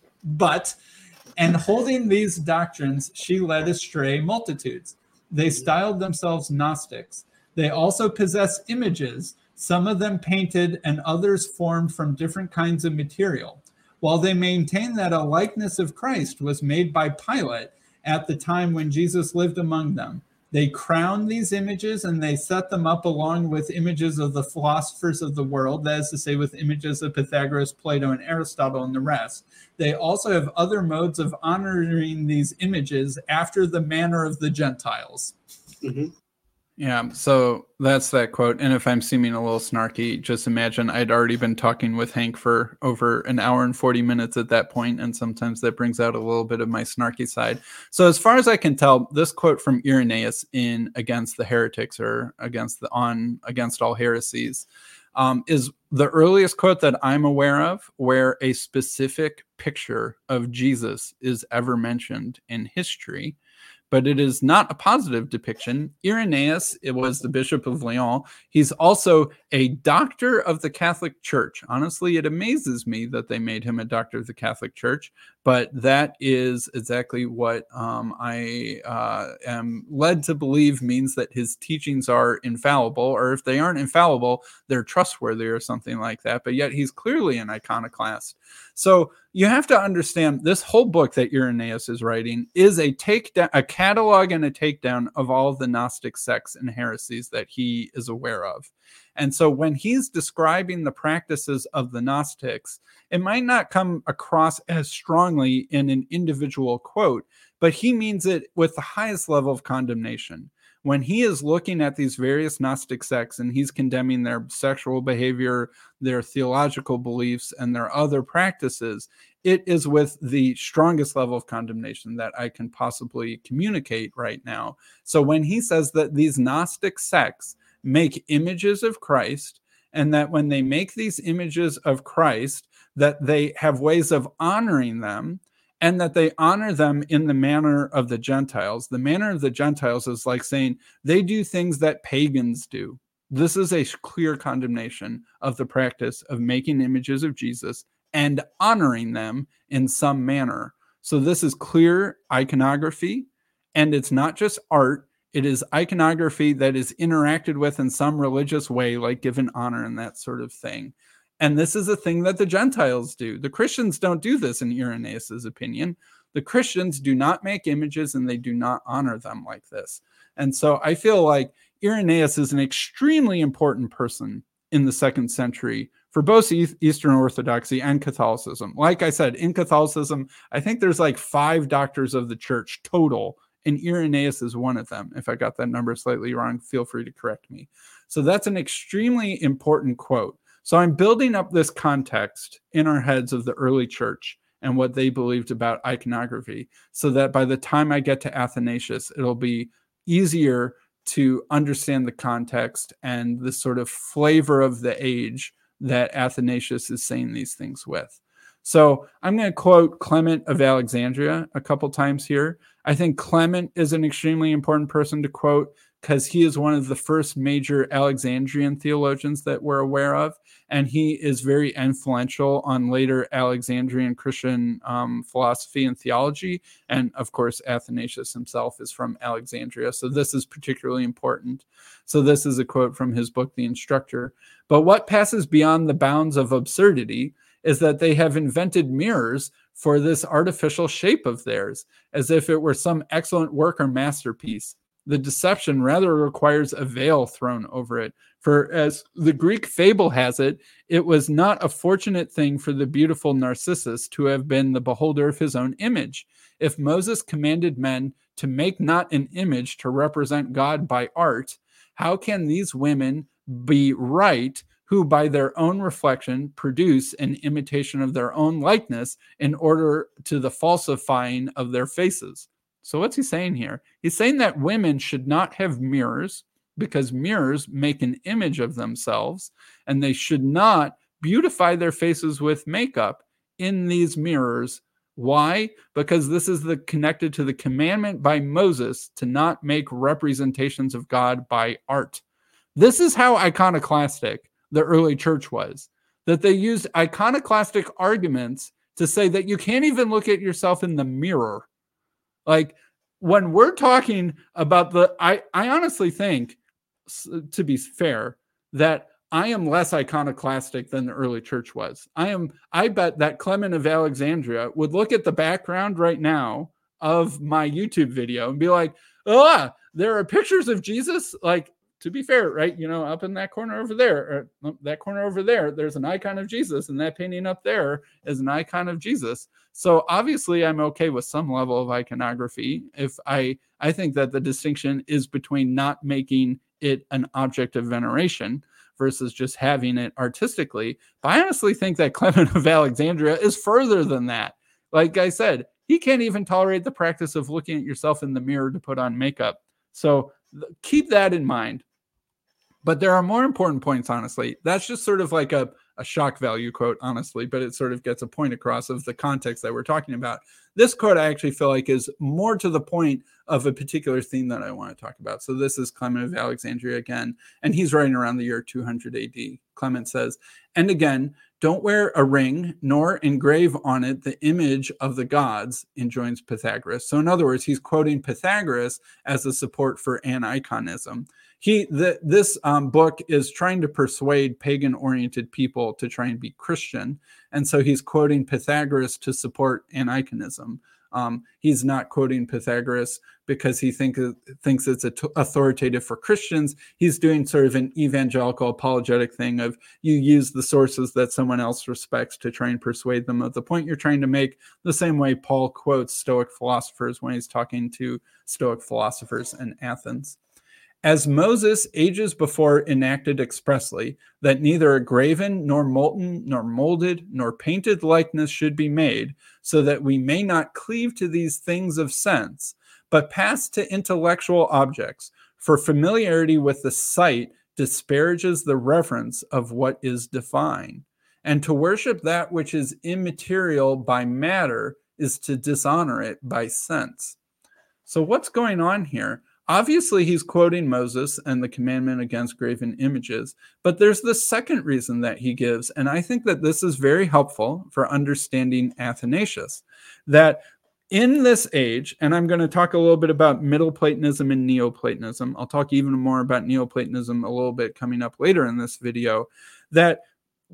And holding these doctrines, she led astray multitudes. They styled themselves Gnostics. They also possess images, some of them painted and others formed from different kinds of material. While they maintain that a likeness of Christ was made by Pilate at the time when Jesus lived among them, they crown these images and they set them up along with images of the philosophers of the world, that is to say, with images of Pythagoras, Plato, and Aristotle, and the rest. They also have other modes of honoring these images after the manner of the Gentiles. Mm-hmm. Yeah, so that's that quote. And if I'm seeming a little snarky, just imagine I'd already been talking with Hank for over an hour and 40 minutes at that point, and sometimes that brings out a little bit of my snarky side. So as far as I can tell, this quote from Irenaeus in Against the Heretics, or Against All Heresies, is the earliest quote that I'm aware of where a specific picture of Jesus is ever mentioned in history. But it is not a positive depiction. Irenaeus, it was the Bishop of Lyon. He's also a doctor of the Catholic Church. Honestly, it amazes me that they made him a doctor of the Catholic Church, but that is exactly what I am led to believe means that his teachings are infallible, or if they aren't infallible, they're trustworthy or something like that. But yet he's clearly an iconoclast. So you have to understand this whole book that Irenaeus is writing is a catalog and a takedown of all of the Gnostic sects and heresies that he is aware of. And so when he's describing the practices of the Gnostics, it might not come across as strongly in an individual quote, but he means it with the highest level of condemnation. When he is looking at these various Gnostic sects and he's condemning their sexual behavior, their theological beliefs, and their other practices, it is with the strongest level of condemnation that I can possibly communicate right now. So when he says that these Gnostic sects make images of Christ, and that when they make these images of Christ, that they have ways of honoring them, and that they honor them in the manner of the Gentiles. The manner of the Gentiles is like saying they do things that pagans do. This is a clear condemnation of the practice of making images of Jesus and honoring them in some manner. So this is clear iconography, and it's not just art. It is iconography that is interacted with in some religious way, like given honor and that sort of thing. And this is a thing that the Gentiles do. The Christians don't do this, in Irenaeus's opinion. The Christians do not make images and they do not honor them like this. And so I feel like Irenaeus is an extremely important person in the 2nd century for both Eastern Orthodoxy and Catholicism. Like I said, in Catholicism, I think there's like 5 doctors of the church total, and Irenaeus is one of them. If I got that number slightly wrong, feel free to correct me. So that's an extremely important quote. So I'm building up this context in our heads of the early church and what they believed about iconography, so that by the time I get to Athanasius, it'll be easier to understand the context and the sort of flavor of the age that Athanasius is saying these things with. So I'm going to quote Clement of Alexandria a couple times here. I think Clement is an extremely important person to quote because he is one of the first major Alexandrian theologians that we're aware of, and he is very influential on later Alexandrian Christian philosophy and theology. And of course, Athanasius himself is from Alexandria, so this is particularly important. So this is a quote from his book, The Instructor. But what passes beyond the bounds of absurdity is that they have invented mirrors for this artificial shape of theirs, as if it were some excellent work or masterpiece. The deception rather requires a veil thrown over it. For as the Greek fable has it, it was not a fortunate thing for the beautiful Narcissus to have been the beholder of his own image. If Moses commanded men to make not an image to represent God by art, how can these women be right who by their own reflection produce an imitation of their own likeness in order to the falsifying of their faces? So what's he saying here? He's saying that women should not have mirrors because mirrors make an image of themselves, and they should not beautify their faces with makeup in these mirrors. Why? Because this is connected to the commandment by Moses to not make representations of God by art. This is how iconoclastic the early church was, that they used iconoclastic arguments to say that you can't even look at yourself in the mirror. Like when we're talking about I honestly think, to be fair, that I am less iconoclastic than the early church was. I bet that Clement of Alexandria would look at the background right now of my YouTube video and be like, oh, there are pictures of Jesus. Like, to be fair, right? You know, up in that corner over there, or that corner over there, there's an icon of Jesus, and that painting up there is an icon of Jesus. So obviously I'm okay with some level of iconography. If I think that the distinction is between not making it an object of veneration versus just having it artistically. But I honestly think that Clement of Alexandria is further than that. Like I said, he can't even tolerate the practice of looking at yourself in the mirror to put on makeup. So keep that in mind. But there are more important points, honestly. That's just sort of like a shock value quote, honestly, but it sort of gets a point across of the context that we're talking about. This quote I actually feel like is more to the point of a particular theme that I want to talk about. So this is Clement of Alexandria again, and he's writing around the year 200 AD. Clement says, "And again, don't wear a ring, nor engrave on it the image of the gods," enjoins Pythagoras. So in other words, he's quoting Pythagoras as a support for aniconism. This book is trying to persuade pagan-oriented people to try and be Christian, and so he's quoting Pythagoras to support aniconism. He's not quoting Pythagoras because he thinks it's authoritative for Christians. He's doing sort of an evangelical apologetic thing of you use the sources that someone else respects to try and persuade them of the point you're trying to make, the same way Paul quotes Stoic philosophers when he's talking to Stoic philosophers in Athens. "As Moses ages before enacted expressly that neither a graven, nor molten, nor molded, nor painted likeness should be made, so that we may not cleave to these things of sense, but pass to intellectual objects, for familiarity with the sight disparages the reverence of what is divine. And to worship that which is immaterial by matter is to dishonor it by sense." So what's going on here? Obviously, he's quoting Moses and the commandment against graven images, but there's the second reason that he gives, and I think that this is very helpful for understanding Athanasius, that in this age, and I'm going to talk a little bit about Middle Platonism and Neoplatonism. I'll talk even more about Neoplatonism a little bit coming up later in this video, that,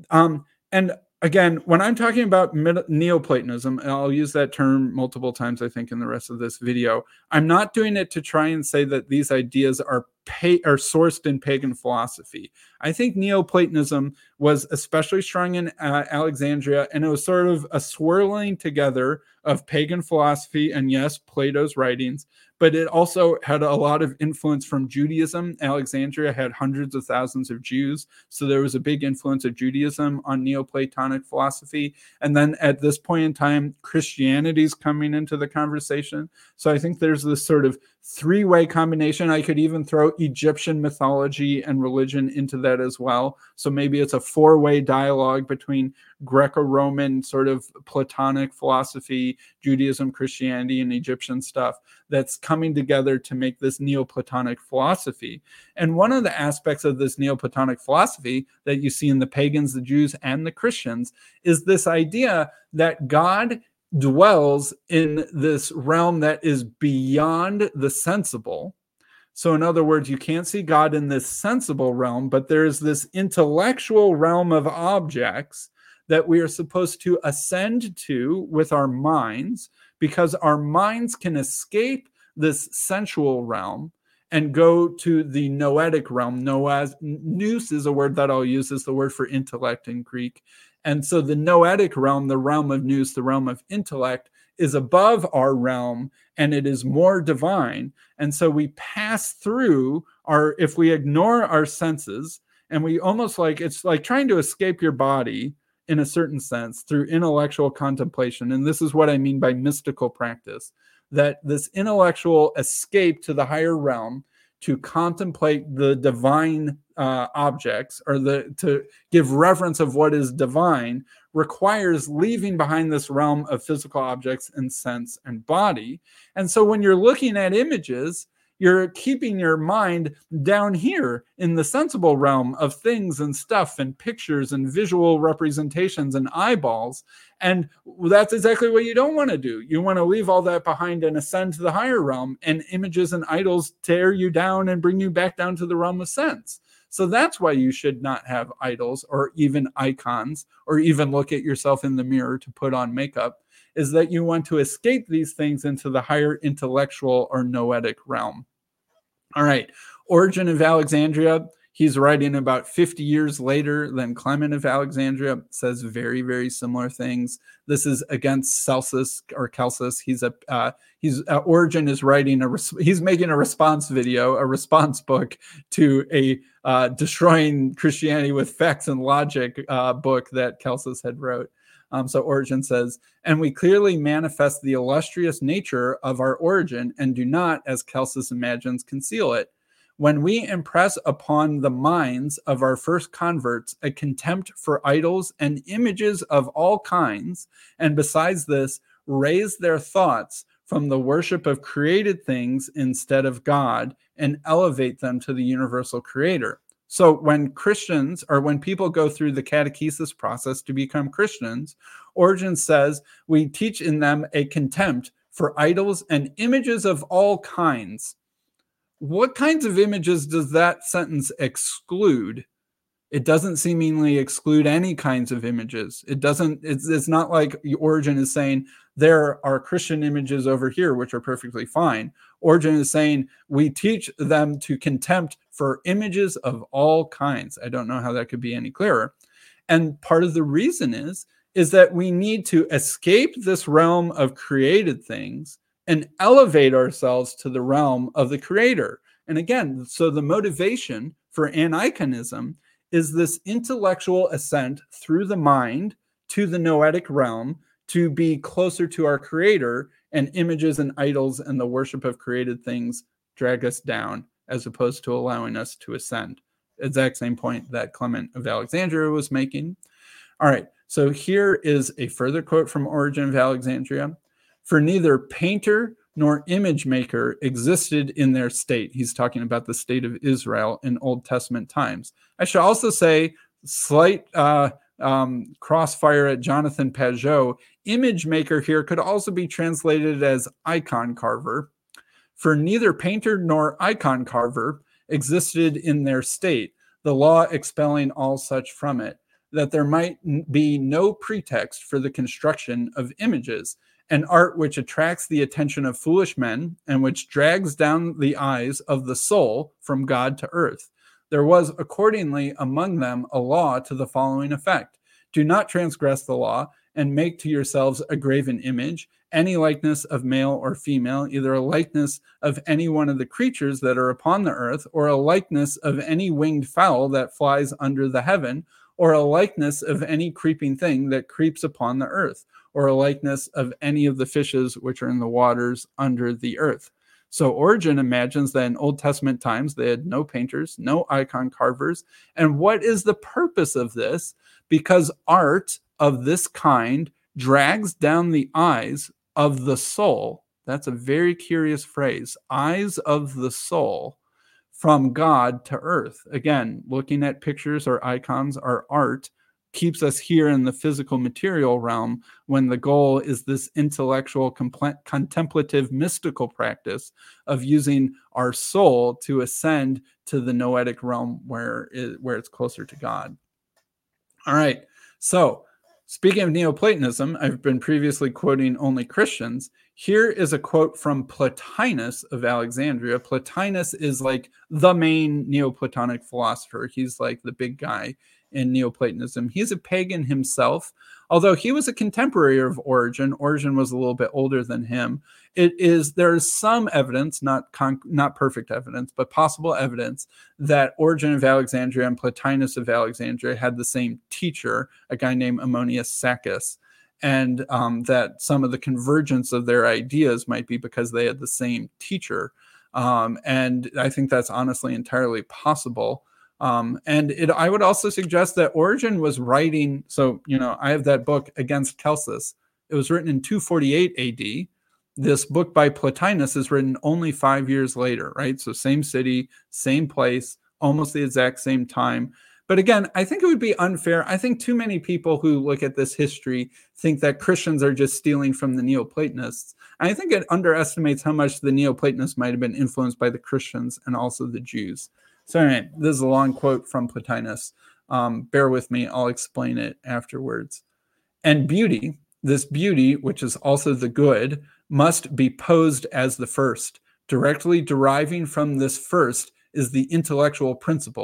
and again, when I'm talking about Neoplatonism, and I'll use that term multiple times, I think, in the rest of this video, I'm not doing it to try and say that these ideas are sourced in pagan philosophy. I think Neoplatonism was especially strong in Alexandria, and it was sort of a swirling together of pagan philosophy and, yes, Plato's writings, but it also had a lot of influence from Judaism. Alexandria had hundreds of thousands of Jews, so there was a big influence of Judaism on Neoplatonic philosophy. And then at this point in time, Christianity's coming into the conversation. So I think there's this sort of three-way combination. I could even throw Egyptian mythology and religion into that as well. So maybe it's a four-way dialogue between Greco-Roman sort of Platonic philosophy, Judaism, Christianity, and Egyptian stuff that's coming together to make this Neoplatonic philosophy. And one of the aspects of this Neoplatonic philosophy that you see in the pagans, the Jews, and the Christians is this idea that God dwells in this realm that is beyond the sensible. So in other words, you can't see God in this sensible realm, but there's this intellectual realm of objects that we are supposed to ascend to with our minds, because our minds can escape this sensual realm and go to the noetic realm. Nous is a word that I'll use as the word for intellect in Greek. And so the noetic realm, the realm of nous, the realm of intellect, is above our realm, and it is more divine. And so we pass through if we ignore our senses, and we almost like, it's like trying to escape your body in a certain sense through intellectual contemplation. And this is what I mean by mystical practice, that this intellectual escape to the higher realm to contemplate the divine objects, or to give reverence of what is divine, requires leaving behind this realm of physical objects and sense and body. And so when you're looking at images, you're keeping your mind down here in the sensible realm of things and stuff and pictures and visual representations and eyeballs. And that's exactly what you don't want to do. You want to leave all that behind and ascend to the higher realm, and images and idols tear you down and bring you back down to the realm of sense. So that's why you should not have idols or even icons, or even look at yourself in the mirror to put on makeup, is that you want to escape these things into the higher intellectual or noetic realm. All right. Origen of Alexandria, He's writing about 50 years later than Clement of Alexandria, says very, very similar things. This is against Celsus or Celsus. Origen is writing he's making a response video, a response book to a Destroying Christianity with Facts and Logic book that Celsus had wrote. So Origen says, and we clearly manifest the illustrious nature of our origin and do not, as Celsus imagines, conceal it. When we impress upon the minds of our first converts a contempt for idols and images of all kinds, and besides this, raise their thoughts from the worship of created things instead of God, and elevate them to the universal creator. So when Christians, or when people go through the catechesis process to become Christians, Origen says we teach in them a contempt for idols and images of all kinds. What kinds of images does that sentence exclude? It doesn't seemingly exclude any kinds of images. It's not like Origen is saying there are Christian images over here, which are perfectly fine. Origen is saying we teach them to contempt for images of all kinds. I don't know how that could be any clearer. And part of the reason is that we need to escape this realm of created things and elevate ourselves to the realm of the creator. And again, so the motivation for aniconism is this intellectual ascent through the mind to the noetic realm to be closer to our creator, and images and idols and the worship of created things drag us down as opposed to allowing us to ascend. Exact same point that Clement of Alexandria was making. All right, so here is a further quote from Origen of Alexandria. For neither painter nor image maker existed in their state. He's talking about the state of Israel in Old Testament times. I should also say, slight crossfire at Jonathan Pageau, image maker here could also be translated as icon carver. For neither painter nor icon carver existed in their state, the law expelling all such from it, that there might be no pretext for the construction of images, an art which attracts the attention of foolish men and which drags down the eyes of the soul from God to earth. There was accordingly among them a law to the following effect: do not transgress the law, and make to yourselves a graven image, any likeness of male or female, either a likeness of any one of the creatures that are upon the earth, or a likeness of any winged fowl that flies under the heaven, or a likeness of any creeping thing that creeps upon the earth, or a likeness of any of the fishes which are in the waters under the earth. So Origen imagines that in Old Testament times, they had no painters, no icon carvers. And what is the purpose of this? Because art of this kind drags down the eyes of the soul. That's a very curious phrase. Eyes of the soul from God to earth. Again, looking at pictures or icons or art keeps us here in the physical material realm when the goal is this intellectual, contemplative, mystical practice of using our soul to ascend to the noetic realm where it's closer to God. All right, so speaking of Neoplatonism, I've been previously quoting only Christians. Here is a quote from Plotinus of Alexandria. Plotinus is like the main Neoplatonic philosopher. He's like the big guy in Neoplatonism. He's a pagan himself, although he was a contemporary of Origen. Origen was a little bit older than him. There is some evidence, not perfect evidence, but possible evidence that Origen of Alexandria and Plotinus of Alexandria had the same teacher, a guy named Ammonius Saccas, and that some of the convergence of their ideas might be because they had the same teacher. And I think that's honestly entirely possible. I would also suggest that Origen was writing, so, I have that book Against Celsus. It was written in 248 AD. This book by Plotinus is written only 5 years later, right? So same city, same place, almost the exact same time. But again, I think it would be unfair. I think too many people who look at this history think that Christians are just stealing from the Neoplatonists. I think it underestimates how much the Neoplatonists might have been influenced by the Christians and also the Jews. So anyway, this is a long quote from Plotinus. Bear with me, I'll explain it afterwards. And beauty, this beauty, which is also the good, must be posed as the first. Directly deriving from this first is the intellectual principle,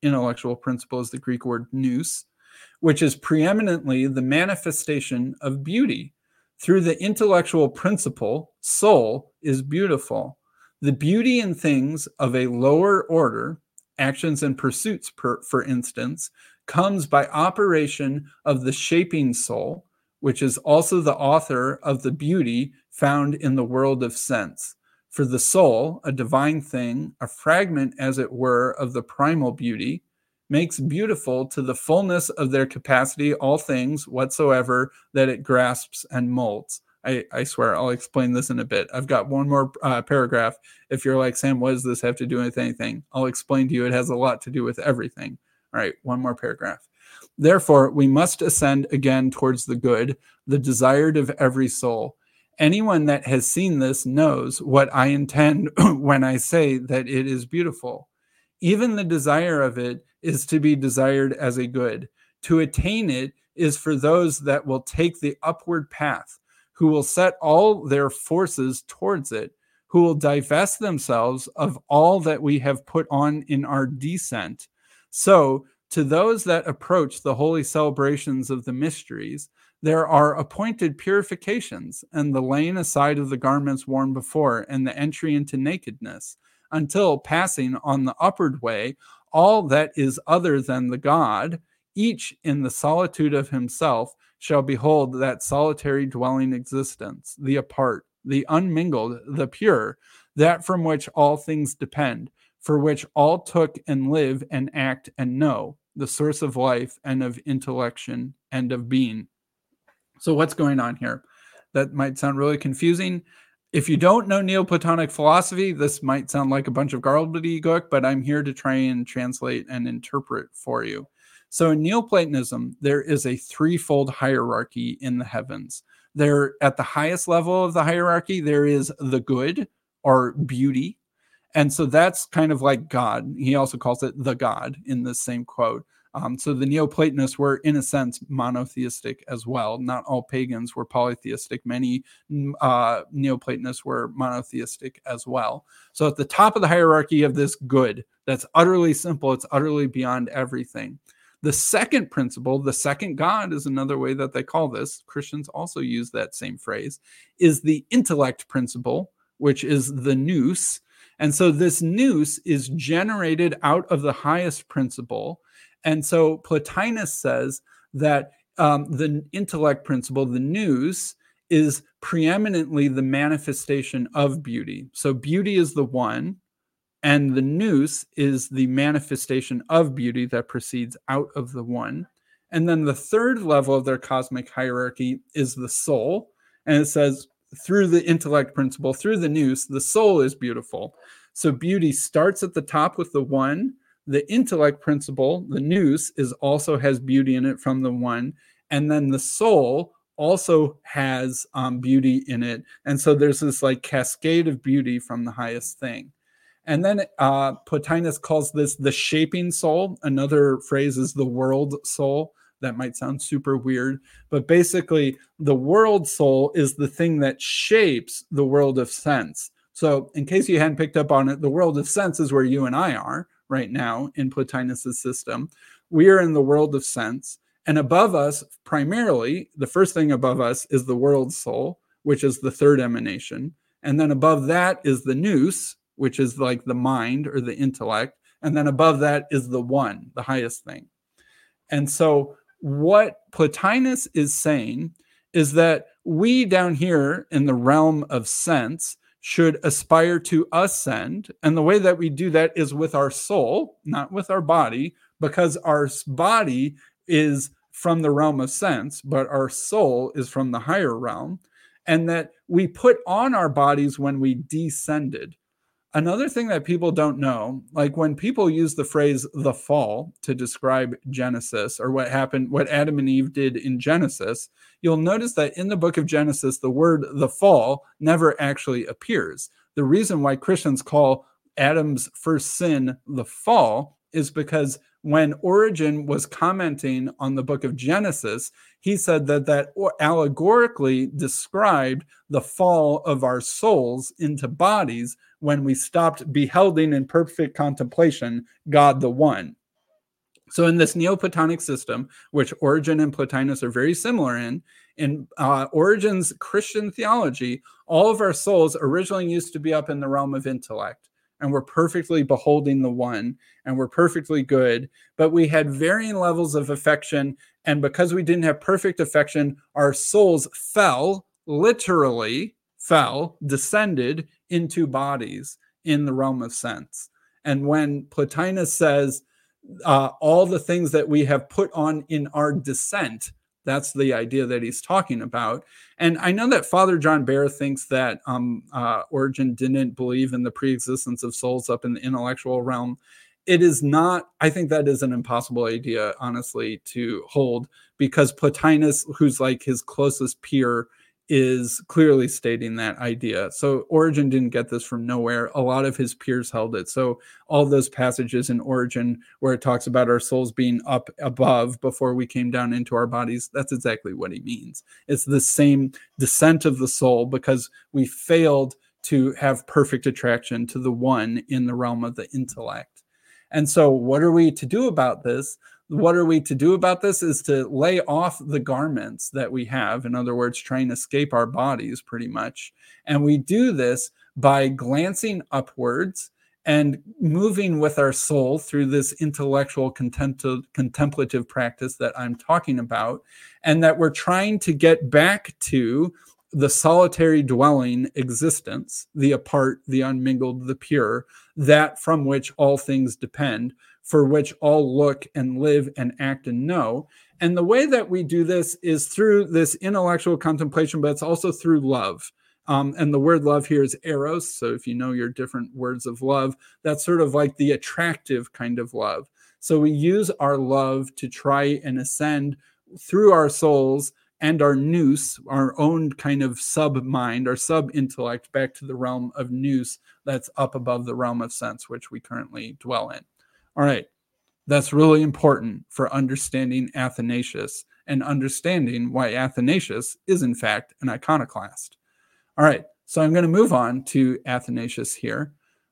intellectual principle is the Greek word nous, which is preeminently the manifestation of beauty. Through the intellectual principle, soul is beautiful. The beauty in things of a lower order, actions and pursuits, for instance, comes by operation of the shaping soul, which is also the author of the beauty found in the world of sense. For the soul, a divine thing, a fragment, as it were, of the primal beauty, makes beautiful to the fullness of their capacity all things whatsoever that it grasps and molds. I swear, I'll explain this in a bit. I've got one more paragraph. If you're like, Sam, what does this have to do with anything? I'll explain to you. It has a lot to do with everything. All right, one more paragraph. Therefore, we must ascend again towards the good, the desired of every soul. Anyone that has seen this knows what I intend when I say that it is beautiful. Even the desire of it is to be desired as a good. To attain it is for those that will take the upward path, who will set all their forces towards it, who will divest themselves of all that we have put on in our descent. So, to those that approach the holy celebrations of the mysteries, there are appointed purifications, and the laying aside of the garments worn before, and the entry into nakedness, until passing on the upward way, all that is other than the God, each in the solitude of himself, shall behold that solitary dwelling existence, the apart, the unmingled, the pure, that from which all things depend, for which all took and live and act and know, the source of life and of intellection and of being. So what's going on here? That might sound really confusing. If you don't know Neoplatonic philosophy, this might sound like a bunch of gobbledygook, but I'm here to try and translate and interpret for you. So in Neoplatonism, there is a threefold hierarchy in the heavens. There, at the highest level of the hierarchy, there is the good, or beauty. And so that's kind of like God. He also calls it the God in this same quote. So the Neoplatonists were, in a sense, monotheistic as well. Not all pagans were polytheistic. Many Neoplatonists were monotheistic as well. So at the top of the hierarchy of this good, that's utterly simple, it's utterly beyond everything. The second principle, the second God is another way that they call this. Christians also use that same phrase, is the intellect principle, which is the nous. And so this nous is generated out of the highest principle. And so Plotinus says that the intellect principle, the nous, is preeminently the manifestation of beauty. So beauty is the one, and the nous is the manifestation of beauty that proceeds out of the one. And then the third level of their cosmic hierarchy is the soul. And it says, through the intellect principle, through the nous, the soul is beautiful. So beauty starts at the top with the one. The intellect principle, the nous, also has beauty in it from the one. And then the soul also has beauty in it. And so there's this like cascade of beauty from the highest thing. And then Plotinus calls this the shaping soul. Another phrase is the world soul. That might sound super weird, but basically the world soul is the thing that shapes the world of sense. So in case you hadn't picked up on it, the world of sense is where you and I are right now in Plotinus's system. We are in the world of sense. And above us, primarily, the first thing above us is the world soul, which is the third emanation. And then above that is the nous, which is like the mind or the intellect. And then above that is the one, the highest thing. And so what Plotinus is saying is that we down here in the realm of sense should aspire to ascend. And the way that we do that is with our soul, not with our body, because our body is from the realm of sense, but our soul is from the higher realm. And that we put on our bodies when we descended. Another thing that people don't know, like when people use the phrase the fall to describe Genesis or what happened, what Adam and Eve did in Genesis, you'll notice that in the book of Genesis, the word the fall never actually appears. The reason why Christians call Adam's first sin the fall is because when Origen was commenting on the book of Genesis, he said that allegorically described the fall of our souls into bodies when we stopped beholding in perfect contemplation God the One. So in this Neoplatonic system, which Origen and Plotinus are very similar in Origen's Christian theology, all of our souls originally used to be up in the realm of intellect, and we're perfectly beholding the one, and we're perfectly good, but we had varying levels of affection, and because we didn't have perfect affection, our souls fell, literally fell, descended into bodies in the realm of sense. And when Plotinus says, all the things that we have put on in our descent, that's the idea that he's talking about. And I know that Father John Behr thinks that Origen didn't believe in the preexistence of souls up in the intellectual realm. It is not, I think that is an impossible idea, honestly, to hold, because Plotinus, who's like his closest peer, is clearly stating that idea. So Origen didn't get this from nowhere. A lot of his peers held it. So all those passages in Origen where it talks about our souls being up above before we came down into our bodies, that's exactly what he means. It's the same descent of the soul because we failed to have perfect attraction to the one in the realm of the intellect. And so what are we to do about this? What are we to do about this is to lay off the garments that we have. In other words, try and escape our bodies pretty much. And we do this by glancing upwards and moving with our soul through this intellectual contemplative practice that I'm talking about, and that we're trying to get back to the solitary dwelling existence, the apart, the unmingled, the pure, that from which all things depend, for which all look and live and act and know. And the way that we do this is through this intellectual contemplation, but it's also through love. And the word love here is eros. So if you know your different words of love, that's sort of like the attractive kind of love. So we use our love to try and ascend through our souls and our nous, our own kind of sub-mind, our sub-intellect, back to the realm of nous that's up above the realm of sense, which we currently dwell in. All right, that's really important for understanding Athanasius and understanding why Athanasius is, in fact, an iconoclast. All right, so I'm going to move on to Athanasius here.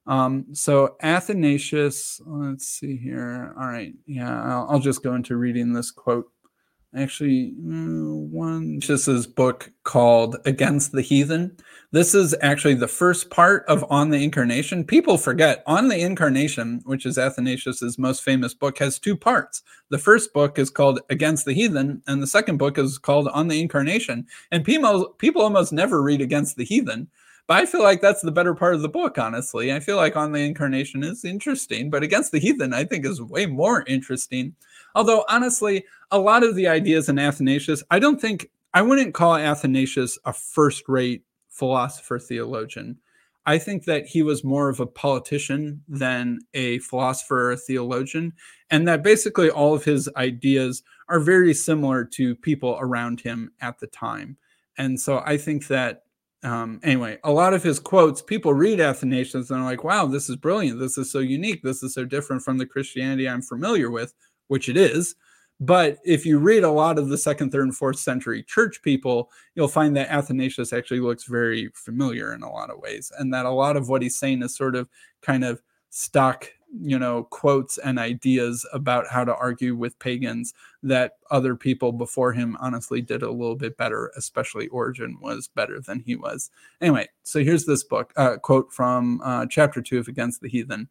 So Athanasius, let's see here. All right, yeah, I'll just go into reading this quote. Actually, Athanasius's book called Against the Heathen. This is actually the first part of On the Incarnation. People forget On the Incarnation, which is Athanasius's most famous book, has two parts. The first book is called Against the Heathen, and the second book is called On the Incarnation. And people almost never read Against the Heathen, but I feel like that's the better part of the book, honestly. I feel like On the Incarnation is interesting, but Against the Heathen, I think, is way more interesting. Although, honestly, a lot of the ideas in Athanasius, I wouldn't call Athanasius a first-rate philosopher theologian. I think that he was more of a politician than a philosopher or a theologian, and that basically all of his ideas are very similar to people around him at the time. And so I think that, anyway, a lot of his quotes, people read Athanasius and are like, wow, this is brilliant. This is so unique. This is so different from the Christianity I'm familiar with, which it is. But if you read a lot of the 2nd, 3rd, and 4th century church people, you'll find that Athanasius actually looks very familiar in a lot of ways, and that a lot of what he's saying is sort of kind of stock, quotes and ideas about how to argue with pagans that other people before him honestly did a little bit better, especially Origen was better than he was. Anyway, so here's this book, quote from chapter 2 of Against the Heathen.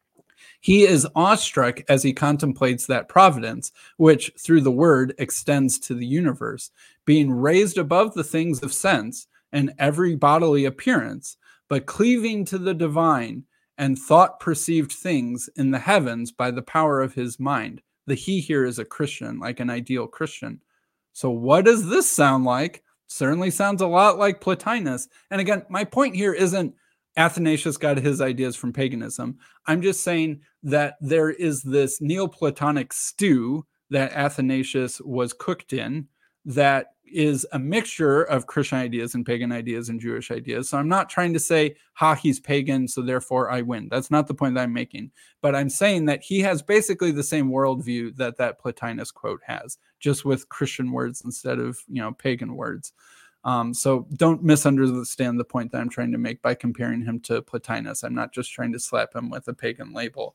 He is awestruck as he contemplates that providence, which through the word extends to the universe, being raised above the things of sense and every bodily appearance, but cleaving to the divine and thought perceived things in the heavens by the power of his mind. The he here is a Christian, like an ideal Christian. So what does this sound like? Certainly sounds a lot like Plotinus. And again, my point here isn't Athanasius got his ideas from paganism. I'm just saying that there is this Neoplatonic stew that Athanasius was cooked in that is a mixture of Christian ideas and pagan ideas and Jewish ideas. So I'm not trying to say, he's pagan, so therefore I win. That's not the point that I'm making. But I'm saying that he has basically the same worldview that Plotinus quote has, just with Christian words instead of, pagan words. So don't misunderstand the point that I'm trying to make by comparing him to Plotinus. I'm not just trying to slap him with a pagan label,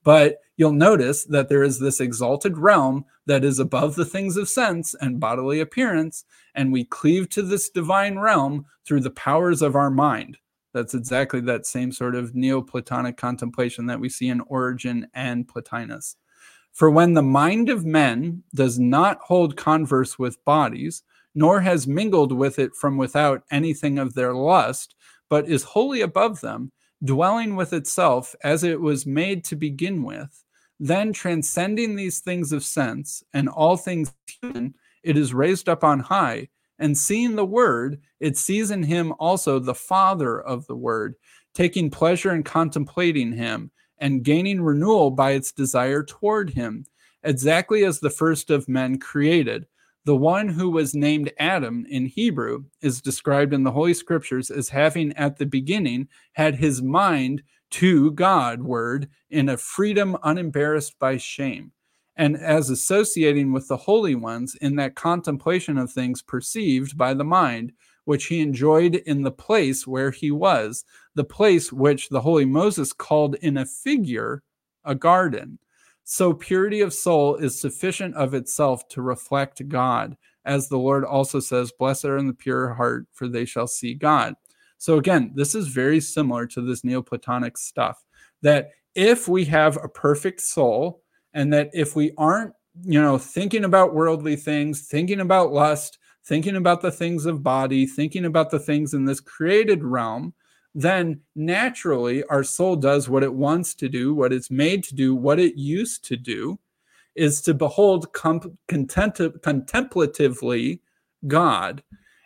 But you'll notice that there is this exalted realm that is above the things of sense and bodily appearance, and we cleave to this divine realm through the powers of our mind. That's exactly that same sort of Neoplatonic contemplation that we see in Origen and Plotinus. For when the mind of men does not hold converse with bodies, nor has mingled with it from without anything of their lust, but is wholly above them, dwelling with itself as it was made to begin with, then transcending these things of sense and all things human, it is raised up on high, and seeing the Word, it sees in him also the Father of the Word, taking pleasure in contemplating him, and gaining renewal by its desire toward him, exactly as the first of men created. The one who was named Adam in Hebrew is described in the Holy Scriptures as having at the beginning had his mind to God-ward in a freedom unembarrassed by shame, and as associating with the holy ones in that contemplation of things perceived by the mind, which he enjoyed in the place where he was, the place which the holy Moses called in a figure a garden. So purity of soul is sufficient of itself to reflect God, as the Lord also says, blessed are the pure heart, for they shall see God. So again, this is very similar to this Neoplatonic stuff, that if we have a perfect soul, and that if we aren't, thinking about worldly things, thinking about lust, thinking about the things of body, thinking about the things in this created realm, then naturally our soul does what it wants to do, what it's made to do, what it used to do, is to behold contemplatively God.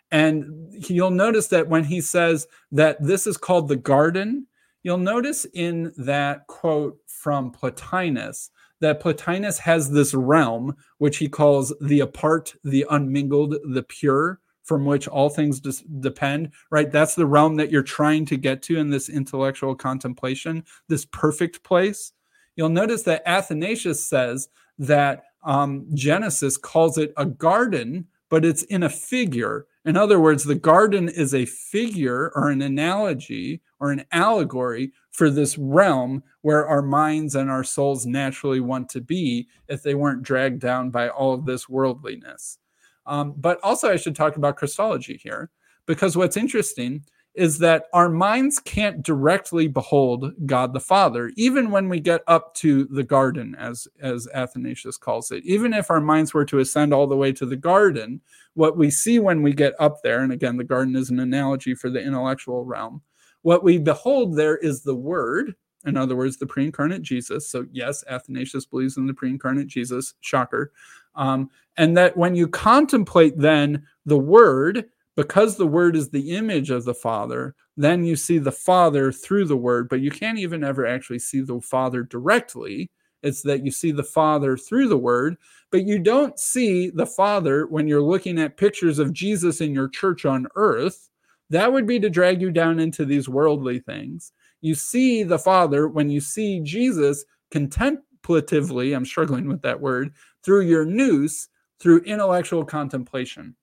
And you'll notice that when he says that this is called the garden, you'll notice in that quote from Plotinus that Plotinus has this realm, which he calls the apart, the unmingled, the pure, from which all things depend, right? That's the realm that you're trying to get to in this intellectual contemplation, this perfect place. You'll notice that Athanasius says that Genesis calls it a garden, but it's in a figure. In other words, the garden is a figure or an analogy or an allegory for this realm where our minds and our souls naturally want to be if they weren't dragged down by all of this worldliness. But also I should talk about Christology here, because what's interesting is that our minds can't directly behold God the Father, even when we get up to the garden, as Athanasius calls it. Even if our minds were to ascend all the way to the garden, what we see when we get up there, and again, the garden is an analogy for the intellectual realm, what we behold there is the Word, in other words, the pre-incarnate Jesus. So yes, Athanasius believes in the pre-incarnate Jesus, shocker. And that when you contemplate then the Word, because the Word is the image of the Father, then you see the Father through the Word, but you can't even ever actually see the Father directly. It's that you see the Father through the Word, but you don't see the Father when you're looking at pictures of Jesus in your church on earth. That would be to drag you down into these worldly things. You see the Father when you see Jesus contemplatively, I'm struggling with that word, through your nous, through intellectual contemplation.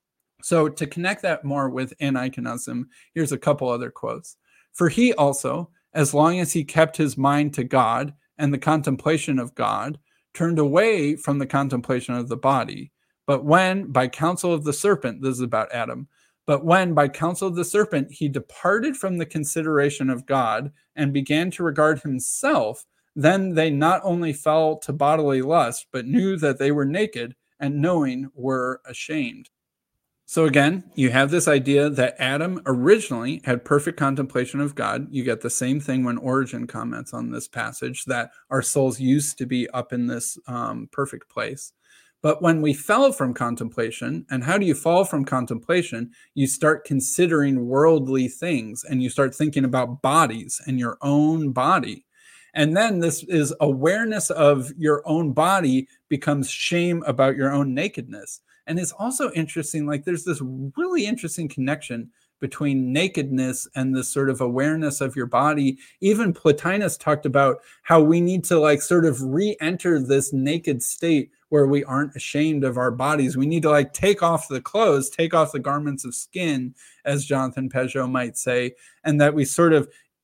So to connect that more with aniconism, here's a couple other quotes. For he also, as long as he kept his mind to God and the contemplation of God, turned away from the contemplation of the body. But when, by counsel of the serpent, this is about Adam, but when, by counsel of the serpent, he departed from the consideration of God and began to regard himself, then they not only fell to bodily lust, but knew that they were naked, and knowing were ashamed. So again, you have this idea that Adam originally had perfect contemplation of God. You get the same thing when Origen comments on this passage, that our souls used to be up in this perfect place. But when we fell from contemplation, and how do you fall from contemplation? You start considering worldly things, and you start thinking about bodies and your own body. And then this is awareness of your own body becomes shame about your own nakedness. And it's also interesting, like there's this really interesting connection between nakedness and this sort of awareness of your body. Even Plotinus talked about how we need to like sort of re-enter this naked state where we aren't ashamed of our bodies. We need to like take off the clothes, take off the garments of skin, as Jonathan Pageau might say, and that we sort of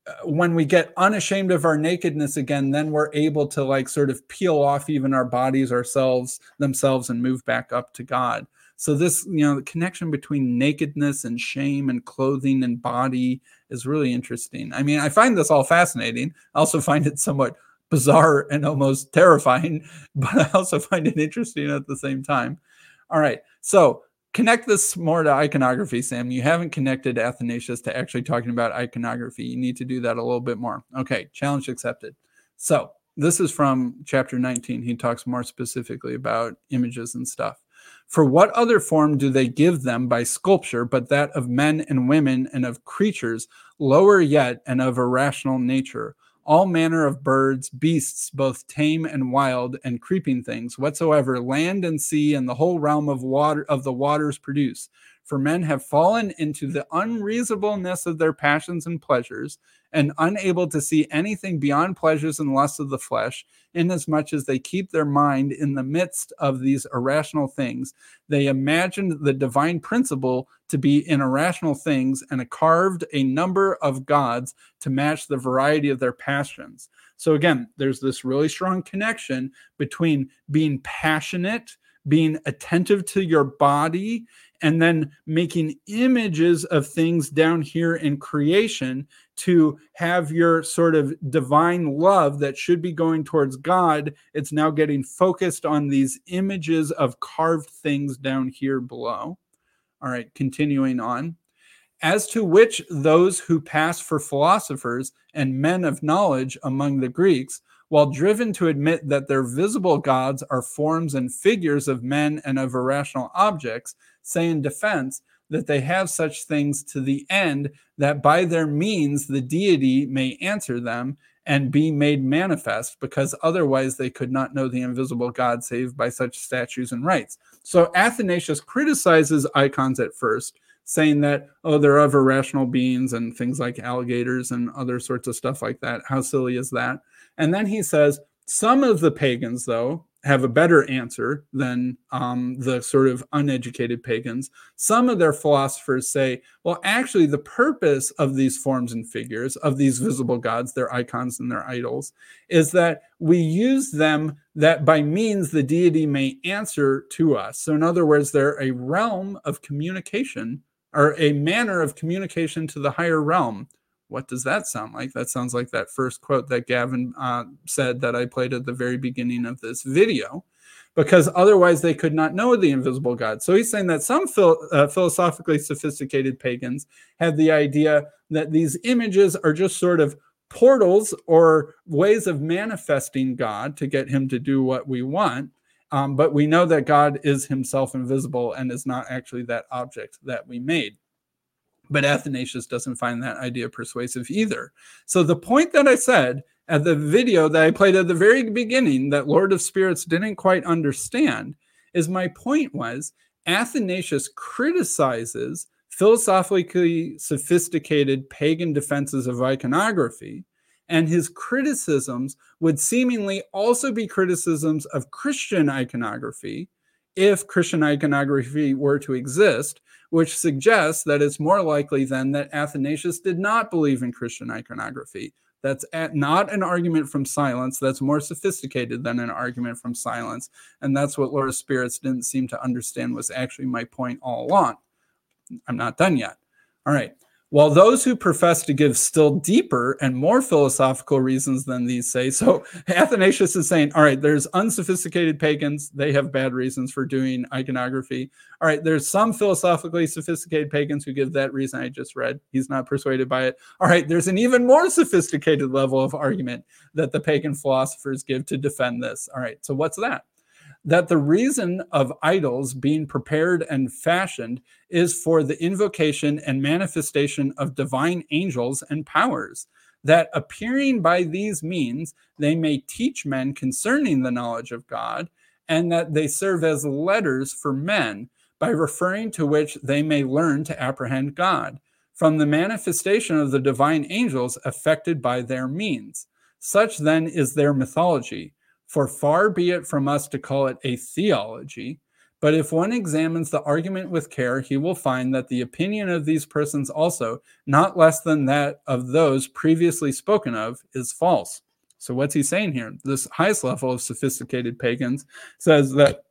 when we get unashamed of our nakedness again, then we're able to like sort of peel off even our bodies themselves and move back up to God. So this, the connection between nakedness and shame and clothing and body is really interesting. I mean, I find this all fascinating. I also find it somewhat bizarre and almost terrifying, but I also find it interesting at the same time. All right. So connect this more to iconography, Sam. You haven't connected Athanasius to actually talking about iconography. You need to do that a little bit more. Okay, challenge accepted. So this is from chapter 19. He talks more specifically about images and stuff. For what other form do they give them by sculpture but that of men and women and of creatures, lower yet and of irrational nature? All manner of birds, beasts, both tame and wild, and creeping things, whatsoever land and sea and the whole realm of water of the waters produce. For men have fallen into the unreasonableness of their passions and pleasures, and unable to see anything beyond pleasures and lusts of the flesh, inasmuch as they keep their mind in the midst of these irrational things. They imagined the divine principle to be in irrational things, and carved a number of gods to match the variety of their passions. So again, there's this really strong connection between being passionate, being attentive to your body, and then making images of things down here in creation to have your sort of divine love that should be going towards God. It's now getting focused on these images of carved things down here below. All right, continuing on. As to which those who pass for philosophers and men of knowledge among the Greeks, while driven to admit that their visible gods are forms and figures of men and of irrational objects, say in defense that they have such things to the end that by their means the deity may answer them and be made manifest, because otherwise they could not know the invisible God save by such statues and rites. So Athanasius criticizes icons at first, saying that, they're of irrational beings and things like alligators and other sorts of stuff like that. How silly is that? And then he says, some of the pagans, though, have a better answer than the sort of uneducated pagans. Some of their philosophers say, well, actually, the purpose of these forms and figures, of these visible gods, their icons and their idols, is that we use them that by means the deity may answer to us. So in other words, they're a realm of communication, or a manner of communication to the higher realm. What does that sound like? That sounds like that first quote that Gavin said that I played at the very beginning of this video, because otherwise they could not know the invisible God. So he's saying that some philosophically sophisticated pagans had the idea that these images are just sort of portals or ways of manifesting God to get him to do what we want. But we know that God is himself invisible and is not actually that object that we made. But Athanasius doesn't find that idea persuasive either. So the point that I said at the video that I played at the very beginning that Lord of Spirits didn't quite understand is, my point was, Athanasius criticizes philosophically sophisticated pagan defenses of iconography, and his criticisms would seemingly also be criticisms of Christian iconography if Christian iconography were to exist, which suggests that it's more likely then that Athanasius did not believe in Christian iconography. That's not an argument from silence. That's more sophisticated than an argument from silence. And that's what Lord of Spirits didn't seem to understand was actually my point all along. I'm not done yet. All right. While those who profess to give still deeper and more philosophical reasons than these say, so Athanasius is saying, all right, there's unsophisticated pagans. They have bad reasons for doing iconography. All right, there's some philosophically sophisticated pagans who give that reason I just read. He's not persuaded by it. All right, there's an even more sophisticated level of argument that the pagan philosophers give to defend this. All right, so what's that? That the reason of idols being prepared and fashioned is for the invocation and manifestation of divine angels and powers, that appearing by these means, they may teach men concerning the knowledge of God, and that they serve as letters for men, by referring to which they may learn to apprehend God, from the manifestation of the divine angels effected by their means. Such then is their mythology. For far be it from us to call it a theology, But if one examines the argument with care, he will find that the opinion of these persons also, not less than that of those previously spoken of, is false. So what's he saying here? This highest level of sophisticated pagans says that,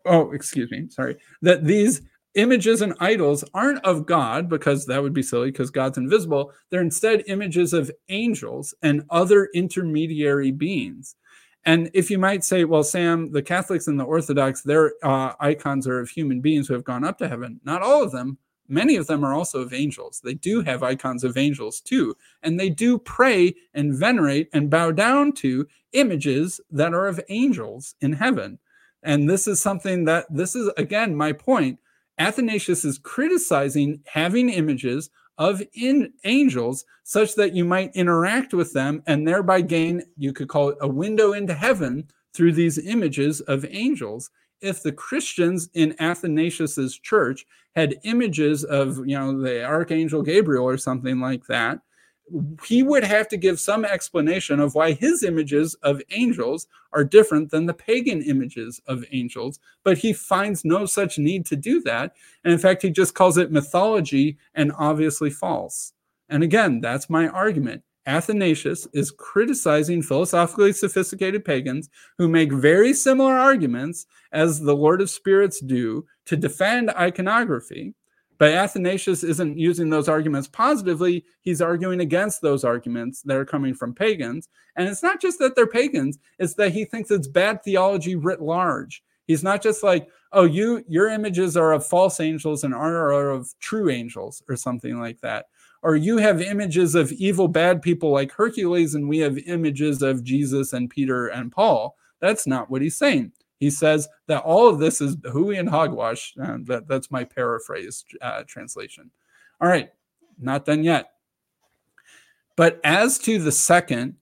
that these images and idols aren't of God, because that would be silly because God's invisible. They're instead images of angels and other intermediary beings. And if you might say, well, Sam, the Catholics and the Orthodox, their icons are of human beings who have gone up to heaven. Not all of them. Many of them are also of angels. They do have icons of angels too. And they do pray and venerate and bow down to images that are of angels in heaven. And this is something that, this is, again, my point. Athanasius is criticizing having images of angels such that you might interact with them and thereby gain, you could call it a window into heaven through these images of angels. If the Christians in Athanasius's church had images of, the Archangel Gabriel or something like that, he would have to give some explanation of why his images of angels are different than the pagan images of angels, but he finds no such need to do that. And in fact, he just calls it mythology and obviously false. And again, that's my argument. Athanasius is criticizing philosophically sophisticated pagans who make very similar arguments as the Lord of Spirits do to defend iconography. But Athanasius isn't using those arguments positively. He's arguing against those arguments that are coming from pagans. And it's not just that they're pagans, it's that he thinks it's bad theology writ large. He's not just like, oh, your images are of false angels and are of true angels or something like that. Or you have images of evil, bad people like Hercules, and we have images of Jesus and Peter and Paul. That's not what he's saying. He says that all of this is hooey and hogwash. That's my paraphrase translation. All right, not done yet. But as to their second,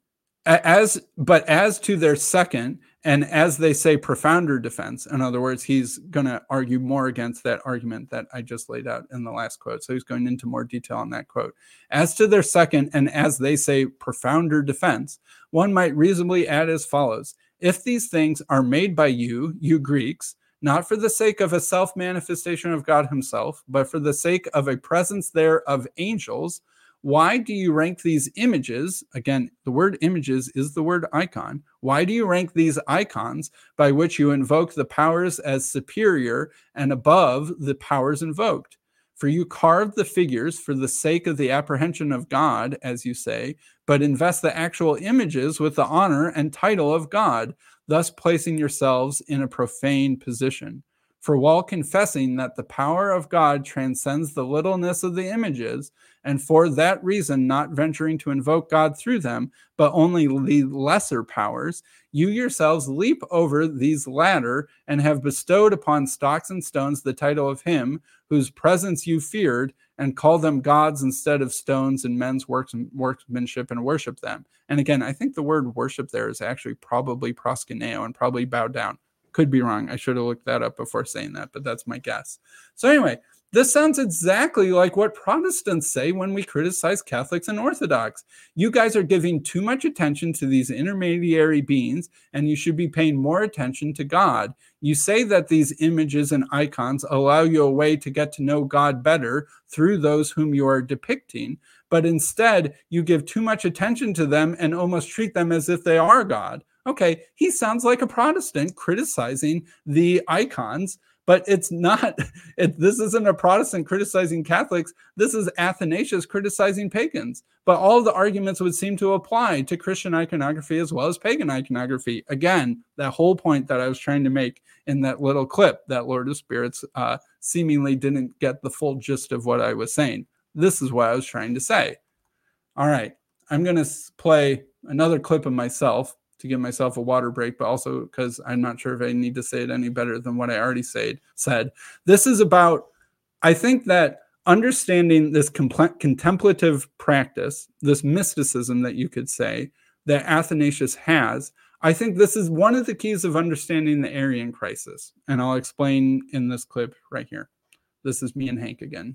and as they say, profounder defense, in other words, he's going to argue more against that argument that I just laid out in the last quote. So he's going into more detail on that quote. As to their second, and as they say, profounder defense, one might reasonably add as follows. If these things are made by you Greeks, not for the sake of a self-manifestation of God himself, but for the sake of a presence there of angels, why do you rank these images? Again, the word images is the word icon. Why do you rank these icons by which you invoke the powers as superior and above the powers invoked? For you carved the figures for the sake of the apprehension of God, as you say, but invest the actual images with the honor and title of God, thus placing yourselves in a profane position. For while confessing that the power of God transcends the littleness of the images, and for that reason not venturing to invoke God through them, but only the lesser powers, you yourselves leap over these latter and have bestowed upon stocks and stones the title of him whose presence you feared, and call them gods instead of stones and men's workmanship and worship them. And again, I think the word worship there is actually probably proskuneo and probably bow down. Could be wrong. I should have looked that up before saying that, but that's my guess. So anyway, this sounds exactly like what Protestants say when we criticize Catholics and Orthodox. You guys are giving too much attention to these intermediary beings, and you should be paying more attention to God. You say that these images and icons allow you a way to get to know God better through those whom you are depicting, but instead you give too much attention to them and almost treat them as if they are God. Okay, he sounds like a Protestant criticizing the icons, but it's not. This isn't a Protestant criticizing Catholics. This is Athanasius criticizing pagans. But all the arguments would seem to apply to Christian iconography as well as pagan iconography. Again, that whole point that I was trying to make in that little clip that Lord of Spirits seemingly didn't get the full gist of what I was saying. This is what I was trying to say. All right, I'm going to play another clip of myself to give myself a water break, but also because I'm not sure if I need to say it any better than what I already said. This is about, I think that understanding this contemplative practice, this mysticism that you could say that Athanasius has, I think this is one of the keys of understanding the Arian crisis. And I'll explain in this clip right here. This is me and Hank again.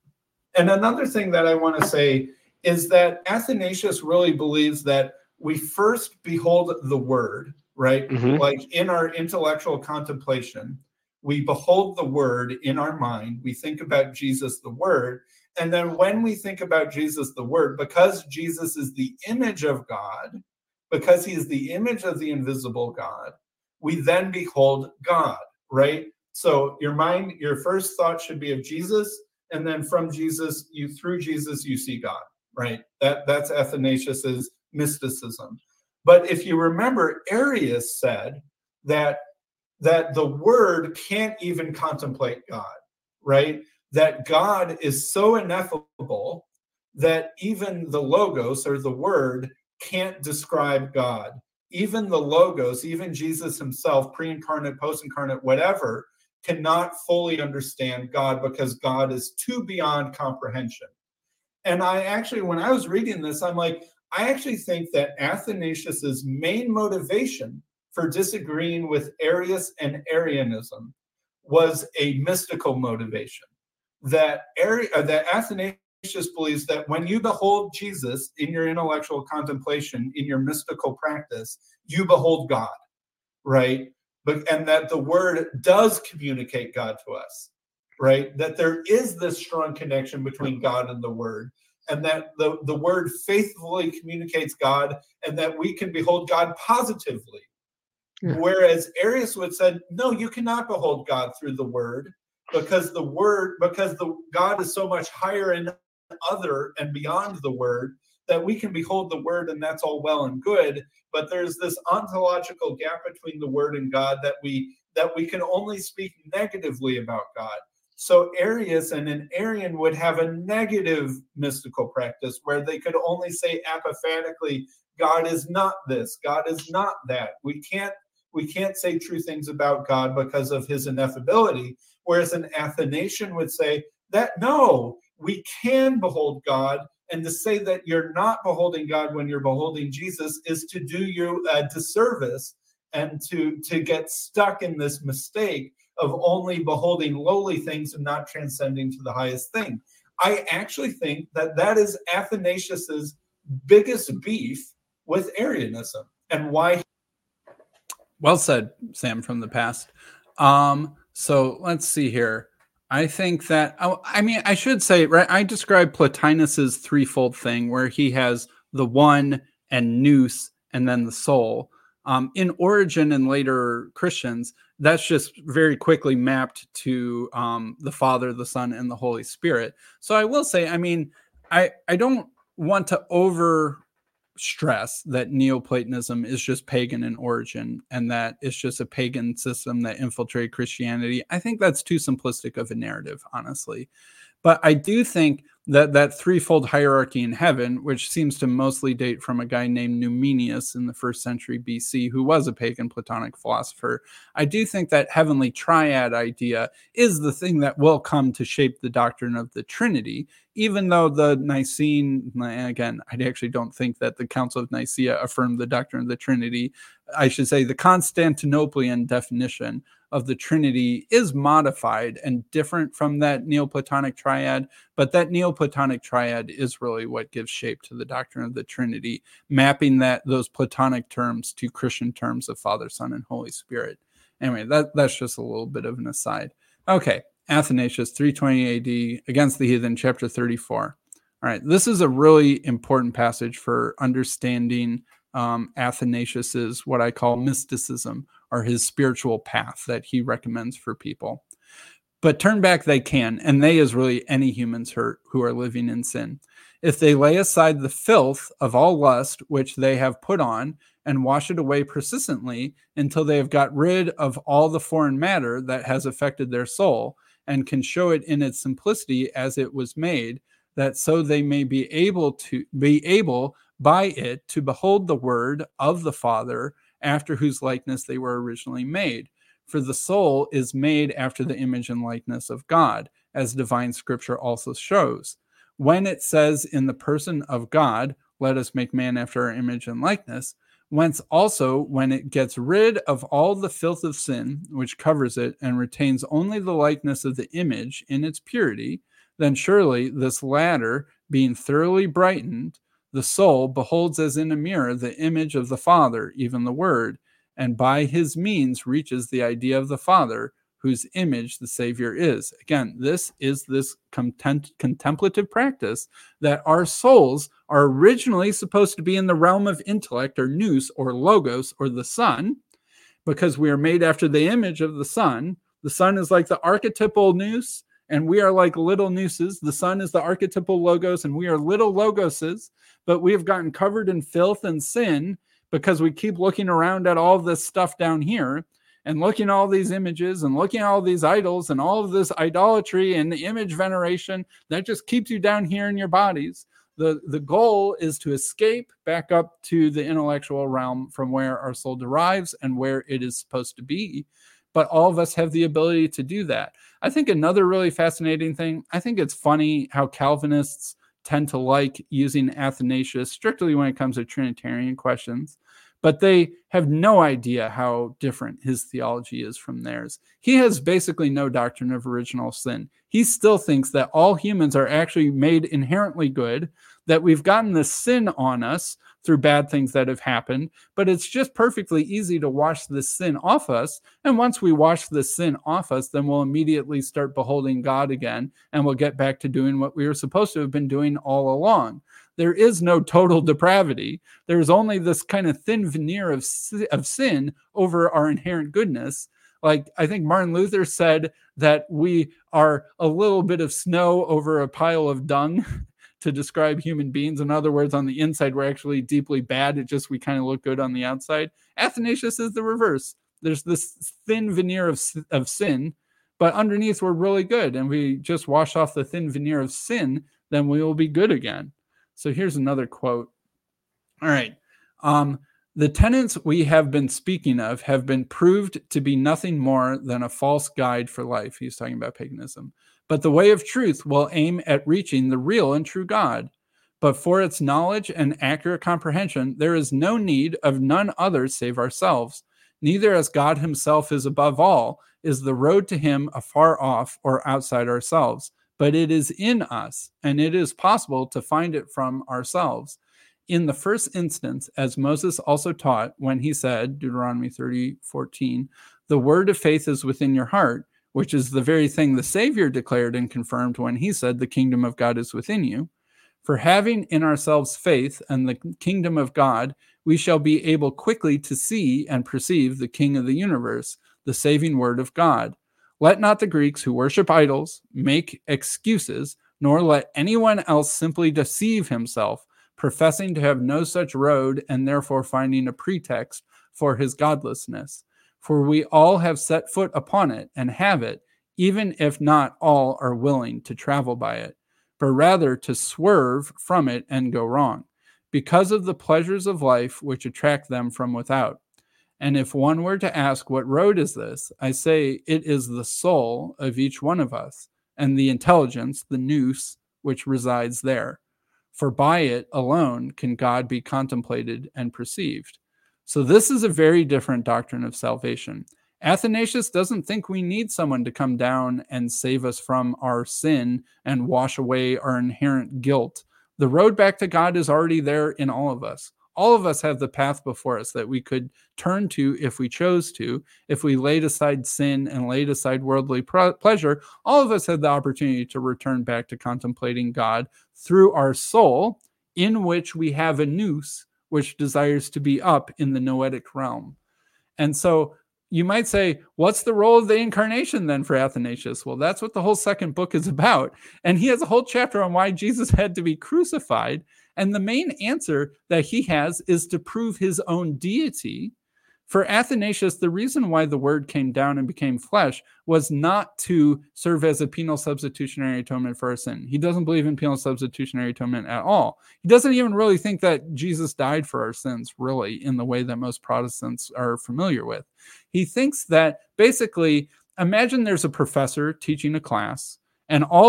And another thing that I want to say is that Athanasius really believes that we first behold the word, right? Mm-hmm. Like in our intellectual contemplation. We behold the Word in our mind. We think about Jesus, the Word. And then when we think about Jesus, the Word, because Jesus is the image of God, because he is the image of the invisible God, we then behold God, right? So your first thought should be of Jesus, and then from Jesus, through Jesus, you see God, right? That's Athanasius's mysticism. But if you remember, Arius said that the Word can't even contemplate God, right? That God is so ineffable that even the Logos, or the Word, can't describe God. Even the Logos, even Jesus himself, pre-incarnate, post-incarnate, whatever, cannot fully understand God because God is too beyond comprehension. And when I was reading this, I'm like, I actually think that Athanasius's main motivation for disagreeing with Arius and Arianism was a mystical motivation. That Athanasius believes that when you behold Jesus in your intellectual contemplation, in your mystical practice, you behold God, right? And that the Word does communicate God to us, right? That there is this strong connection between God and the Word, and that the Word faithfully communicates God, and that we can behold God positively. Yeah. Whereas Arius would say, no, you cannot behold God through the Word, because God is so much higher and other and beyond the Word that we can behold the Word, and that's all well and good. But there's this ontological gap between the Word and God that we can only speak negatively about God. So Arius and an Arian would have a negative mystical practice where they could only say apophatically, God is not this, God is not that. We can't say true things about God because of his ineffability. Whereas an Athanasian would say that no, we can behold God, and to say that you're not beholding God when you're beholding Jesus is to do you a disservice and to get stuck in this mistake of only beholding lowly things and not transcending to the highest thing. I actually think that is Athanasius's biggest beef with Arianism, and why. Well said, Sam, from the past. So let's see here. I think that, I should say, right, I describe Plotinus's threefold thing where he has the one and nous and then the soul. In Origen and later Christians, that's just very quickly mapped to the Father, the Son, and the Holy Spirit. So I will say, I don't want to over stress that Neoplatonism is just pagan in origin and that it's just a pagan system that infiltrated Christianity. I think that's too simplistic of a narrative, honestly. But I do think that threefold hierarchy in heaven, which seems to mostly date from a guy named Numenius in the 1st century BC, who was a pagan Platonic philosopher, I do think that heavenly triad idea is the thing that will come to shape the doctrine of the Trinity, even though the Nicene, again, I actually don't think that the Council of Nicaea affirmed the doctrine of the Trinity. I should say the Constantinopolitan definition of the Trinity is modified and different from that Neoplatonic triad, but that Neoplatonic triad is really what gives shape to the doctrine of the Trinity, mapping those Platonic terms to Christian terms of Father, Son, and Holy Spirit. Anyway, that's just a little bit of an aside. Okay, Athanasius, 320 AD, Against the Heathen, chapter 34. All right, this is a really important passage for understanding Athanasius's what I call mysticism, or his spiritual path that he recommends for people. But turn back they can, and they is really any humans who are living in sin. If they lay aside the filth of all lust which they have put on, and wash it away persistently until they have got rid of all the foreign matter that has affected their soul, and can show it in its simplicity as it was made, that so they may be able by it to behold the word of the Father, after whose likeness they were originally made. For the soul is made after the image and likeness of God, as divine scripture also shows. When it says in the person of God, let us make man after our image and likeness, whence also when it gets rid of all the filth of sin, which covers it, and retains only the likeness of the image in its purity, then surely this latter, being thoroughly brightened, the soul beholds as in a mirror the image of the Father, even the Word, and by his means reaches the idea of the Father, whose image the Savior is. Again, this is this contemplative practice that our souls are originally supposed to be in the realm of intellect or nous or logos or the Son, because we are made after the image of the Son. The Son is like the archetypal nous, and we are like little nooses. The Son is the archetypal logos, and we are little logoses, but we have gotten covered in filth and sin because we keep looking around at all this stuff down here and looking at all these images and looking at all these idols and all of this idolatry and the image veneration that just keeps you down here in your bodies. The goal is to escape back up to the intellectual realm from where our soul derives and where it is supposed to be. But all of us have the ability to do that. I think another really fascinating thing, I think it's funny how Calvinists tend to like using Athanasius strictly when it comes to Trinitarian questions, but they have no idea how different his theology is from theirs. He has basically no doctrine of original sin. He still thinks that all humans are actually made inherently good, that we've gotten this sin on us through bad things that have happened, but it's just perfectly easy to wash this sin off us. And once we wash this sin off us, then we'll immediately start beholding God again, and we'll get back to doing what we were supposed to have been doing all along. There is no total depravity. There's only this kind of thin veneer of sin over our inherent goodness. Like, I think Martin Luther said that we are a little bit of snow over a pile of dung to describe human beings. In other words, on the inside, we're actually deeply bad. It just, we kind of look good on the outside. Athanasius is the reverse. There's this thin veneer of sin, but underneath we're really good. And we just wash off the thin veneer of sin, then we will be good again. So here's another quote. All right. The tenets we have been speaking of have been proved to be nothing more than a false guide for life. He's talking about paganism. But the way of truth will aim at reaching the real and true God. But for its knowledge and accurate comprehension, there is no need of none others save ourselves. Neither as God himself is above all, is the road to him afar off or outside ourselves, but it is in us, and it is possible to find it from ourselves. In the first instance, as Moses also taught when he said, Deuteronomy 30:14, the word of faith is within your heart, which is the very thing the Savior declared and confirmed when he said, the kingdom of God is within you. For having in ourselves faith and the kingdom of God, we shall be able quickly to see and perceive the King of the universe, the saving word of God. Let not the Greeks who worship idols make excuses, nor let anyone else simply deceive himself, professing to have no such road and therefore finding a pretext for his godlessness. For we all have set foot upon it and have it, even if not all are willing to travel by it, but rather to swerve from it and go wrong, because of the pleasures of life which attract them from without. And if one were to ask, what road is this? I say it is the soul of each one of us, and the intelligence, the nous, which resides there. For by it alone can God be contemplated and perceived. So this is a very different doctrine of salvation. Athanasius doesn't think we need someone to come down and save us from our sin and wash away our inherent guilt. The road back to God is already there in all of us. All of us have the path before us that we could turn to if we chose to. If we laid aside sin and laid aside worldly pleasure, all of us have the opportunity to return back to contemplating God through our soul, in which we have a nous, which desires to be up in the noetic realm. And so you might say, what's the role of the incarnation then for Athanasius? Well, that's what the whole second book is about. And he has a whole chapter on why Jesus had to be crucified. And the main answer that he has is to prove his own deity. For Athanasius, the reason why the word came down and became flesh was not to serve as a penal substitutionary atonement for our sin. He doesn't believe in penal substitutionary atonement at all. He doesn't even really think that Jesus died for our sins, really, in the way that most Protestants are familiar with. He thinks that basically, imagine there's a professor teaching a class, and all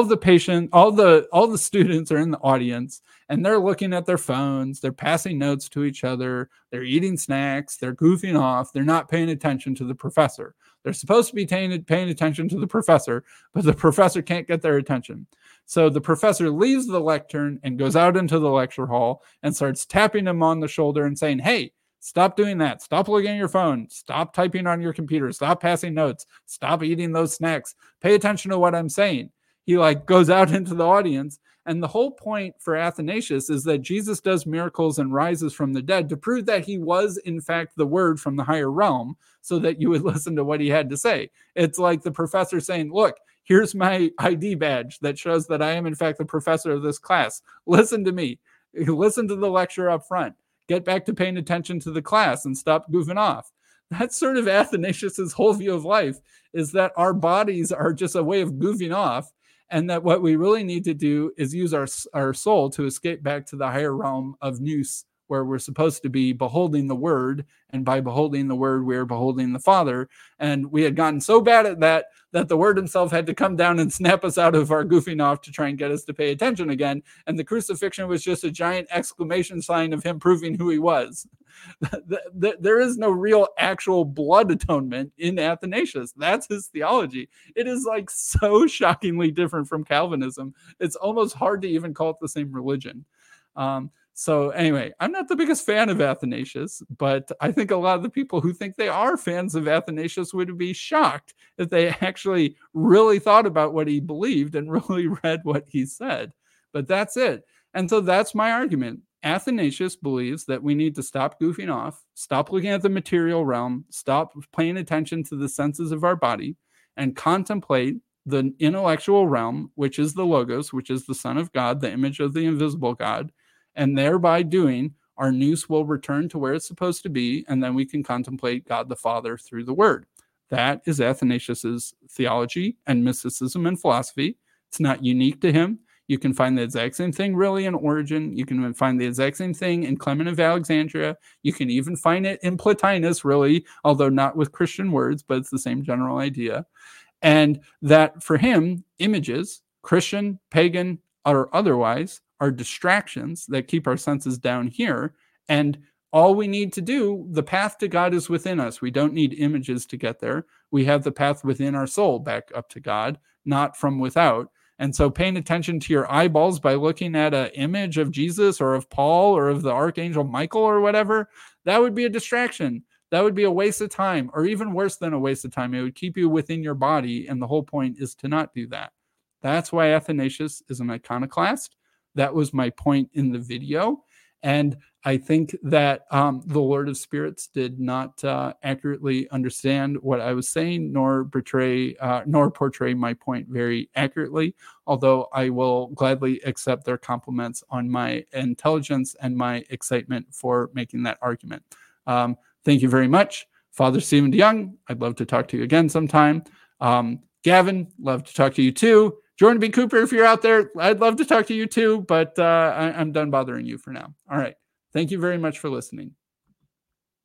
the students are in the audience, and they're looking at their phones, they're passing notes to each other, they're eating snacks, they're goofing off, they're not paying attention to the professor. They're supposed to be paying attention to the professor, but the professor can't get their attention. So the professor leaves the lectern and goes out into the lecture hall and starts tapping them on the shoulder and saying, hey, Stop doing that. Stop looking at your phone. Stop typing on your computer. Stop passing notes. Stop eating those snacks. Pay attention to what I'm saying. He like goes out into the audience. And the whole point for Athanasius is that Jesus does miracles and rises from the dead to prove that he was, in fact, the word from the higher realm, so that you would listen to what he had to say. It's like the professor saying, look, here's my ID badge that shows that I am, in fact, the professor of this class. Listen to me. Listen to the lecture up front. Get back to paying attention to the class and stop goofing off. That's sort of Athanasius's whole view of life, is that our bodies are just a way of goofing off, and that what we really need to do is use our soul to escape back to the higher realm of nous, where we're supposed to be beholding the Word, and by beholding the Word, we're beholding the Father. And we had gotten so bad at that the Word himself had to come down and snap us out of our goofing off to try and get us to pay attention again. And the crucifixion was just a giant exclamation sign of him proving who he was. There is no real actual blood atonement in Athanasius. That's his theology. It is like so shockingly different from Calvinism. It's almost hard to even call it the same religion. So anyway, I'm not the biggest fan of Athanasius, but I think a lot of the people who think they are fans of Athanasius would be shocked if they actually really thought about what he believed and really read what he said. But that's it. And so that's my argument. Athanasius believes that we need to stop goofing off, stop looking at the material realm, stop paying attention to the senses of our body, and contemplate the intellectual realm, which is the Logos, which is the Son of God, the image of the invisible God. And thereby doing, our nous will return to where it's supposed to be, and then we can contemplate God the Father through the Word. That is Athanasius's theology and mysticism and philosophy. It's not unique to him. You can find the exact same thing really in Origen. You can find the exact same thing in Clement of Alexandria. You can even find it in Plotinus, really, although not with Christian words, but it's the same general idea. And that for him, images, Christian, pagan, or otherwise, are distractions that keep our senses down here. And all we need to do, the path to God is within us. We don't need images to get there. We have the path within our soul back up to God, not from without. And so paying attention to your eyeballs by looking at an image of Jesus or of Paul or of the Archangel Michael or whatever, that would be a distraction. That would be a waste of time, or even worse than a waste of time. It would keep you within your body. And the whole point is to not do that. That's why Athanasius is an iconoclast. That was my point in the video. And I think that the Lord of Spirits did not accurately understand what I was saying, nor portray my point very accurately, although I will gladly accept their compliments on my intelligence and my excitement for making that argument. Thank you very much. Father Stephen DeYoung, I'd love to talk to you again sometime. Gavin, love to talk to you too. Jordan B. Cooper, if you're out there, I'd love to talk to you too, but I'm done bothering you for now. All right. Thank you very much for listening.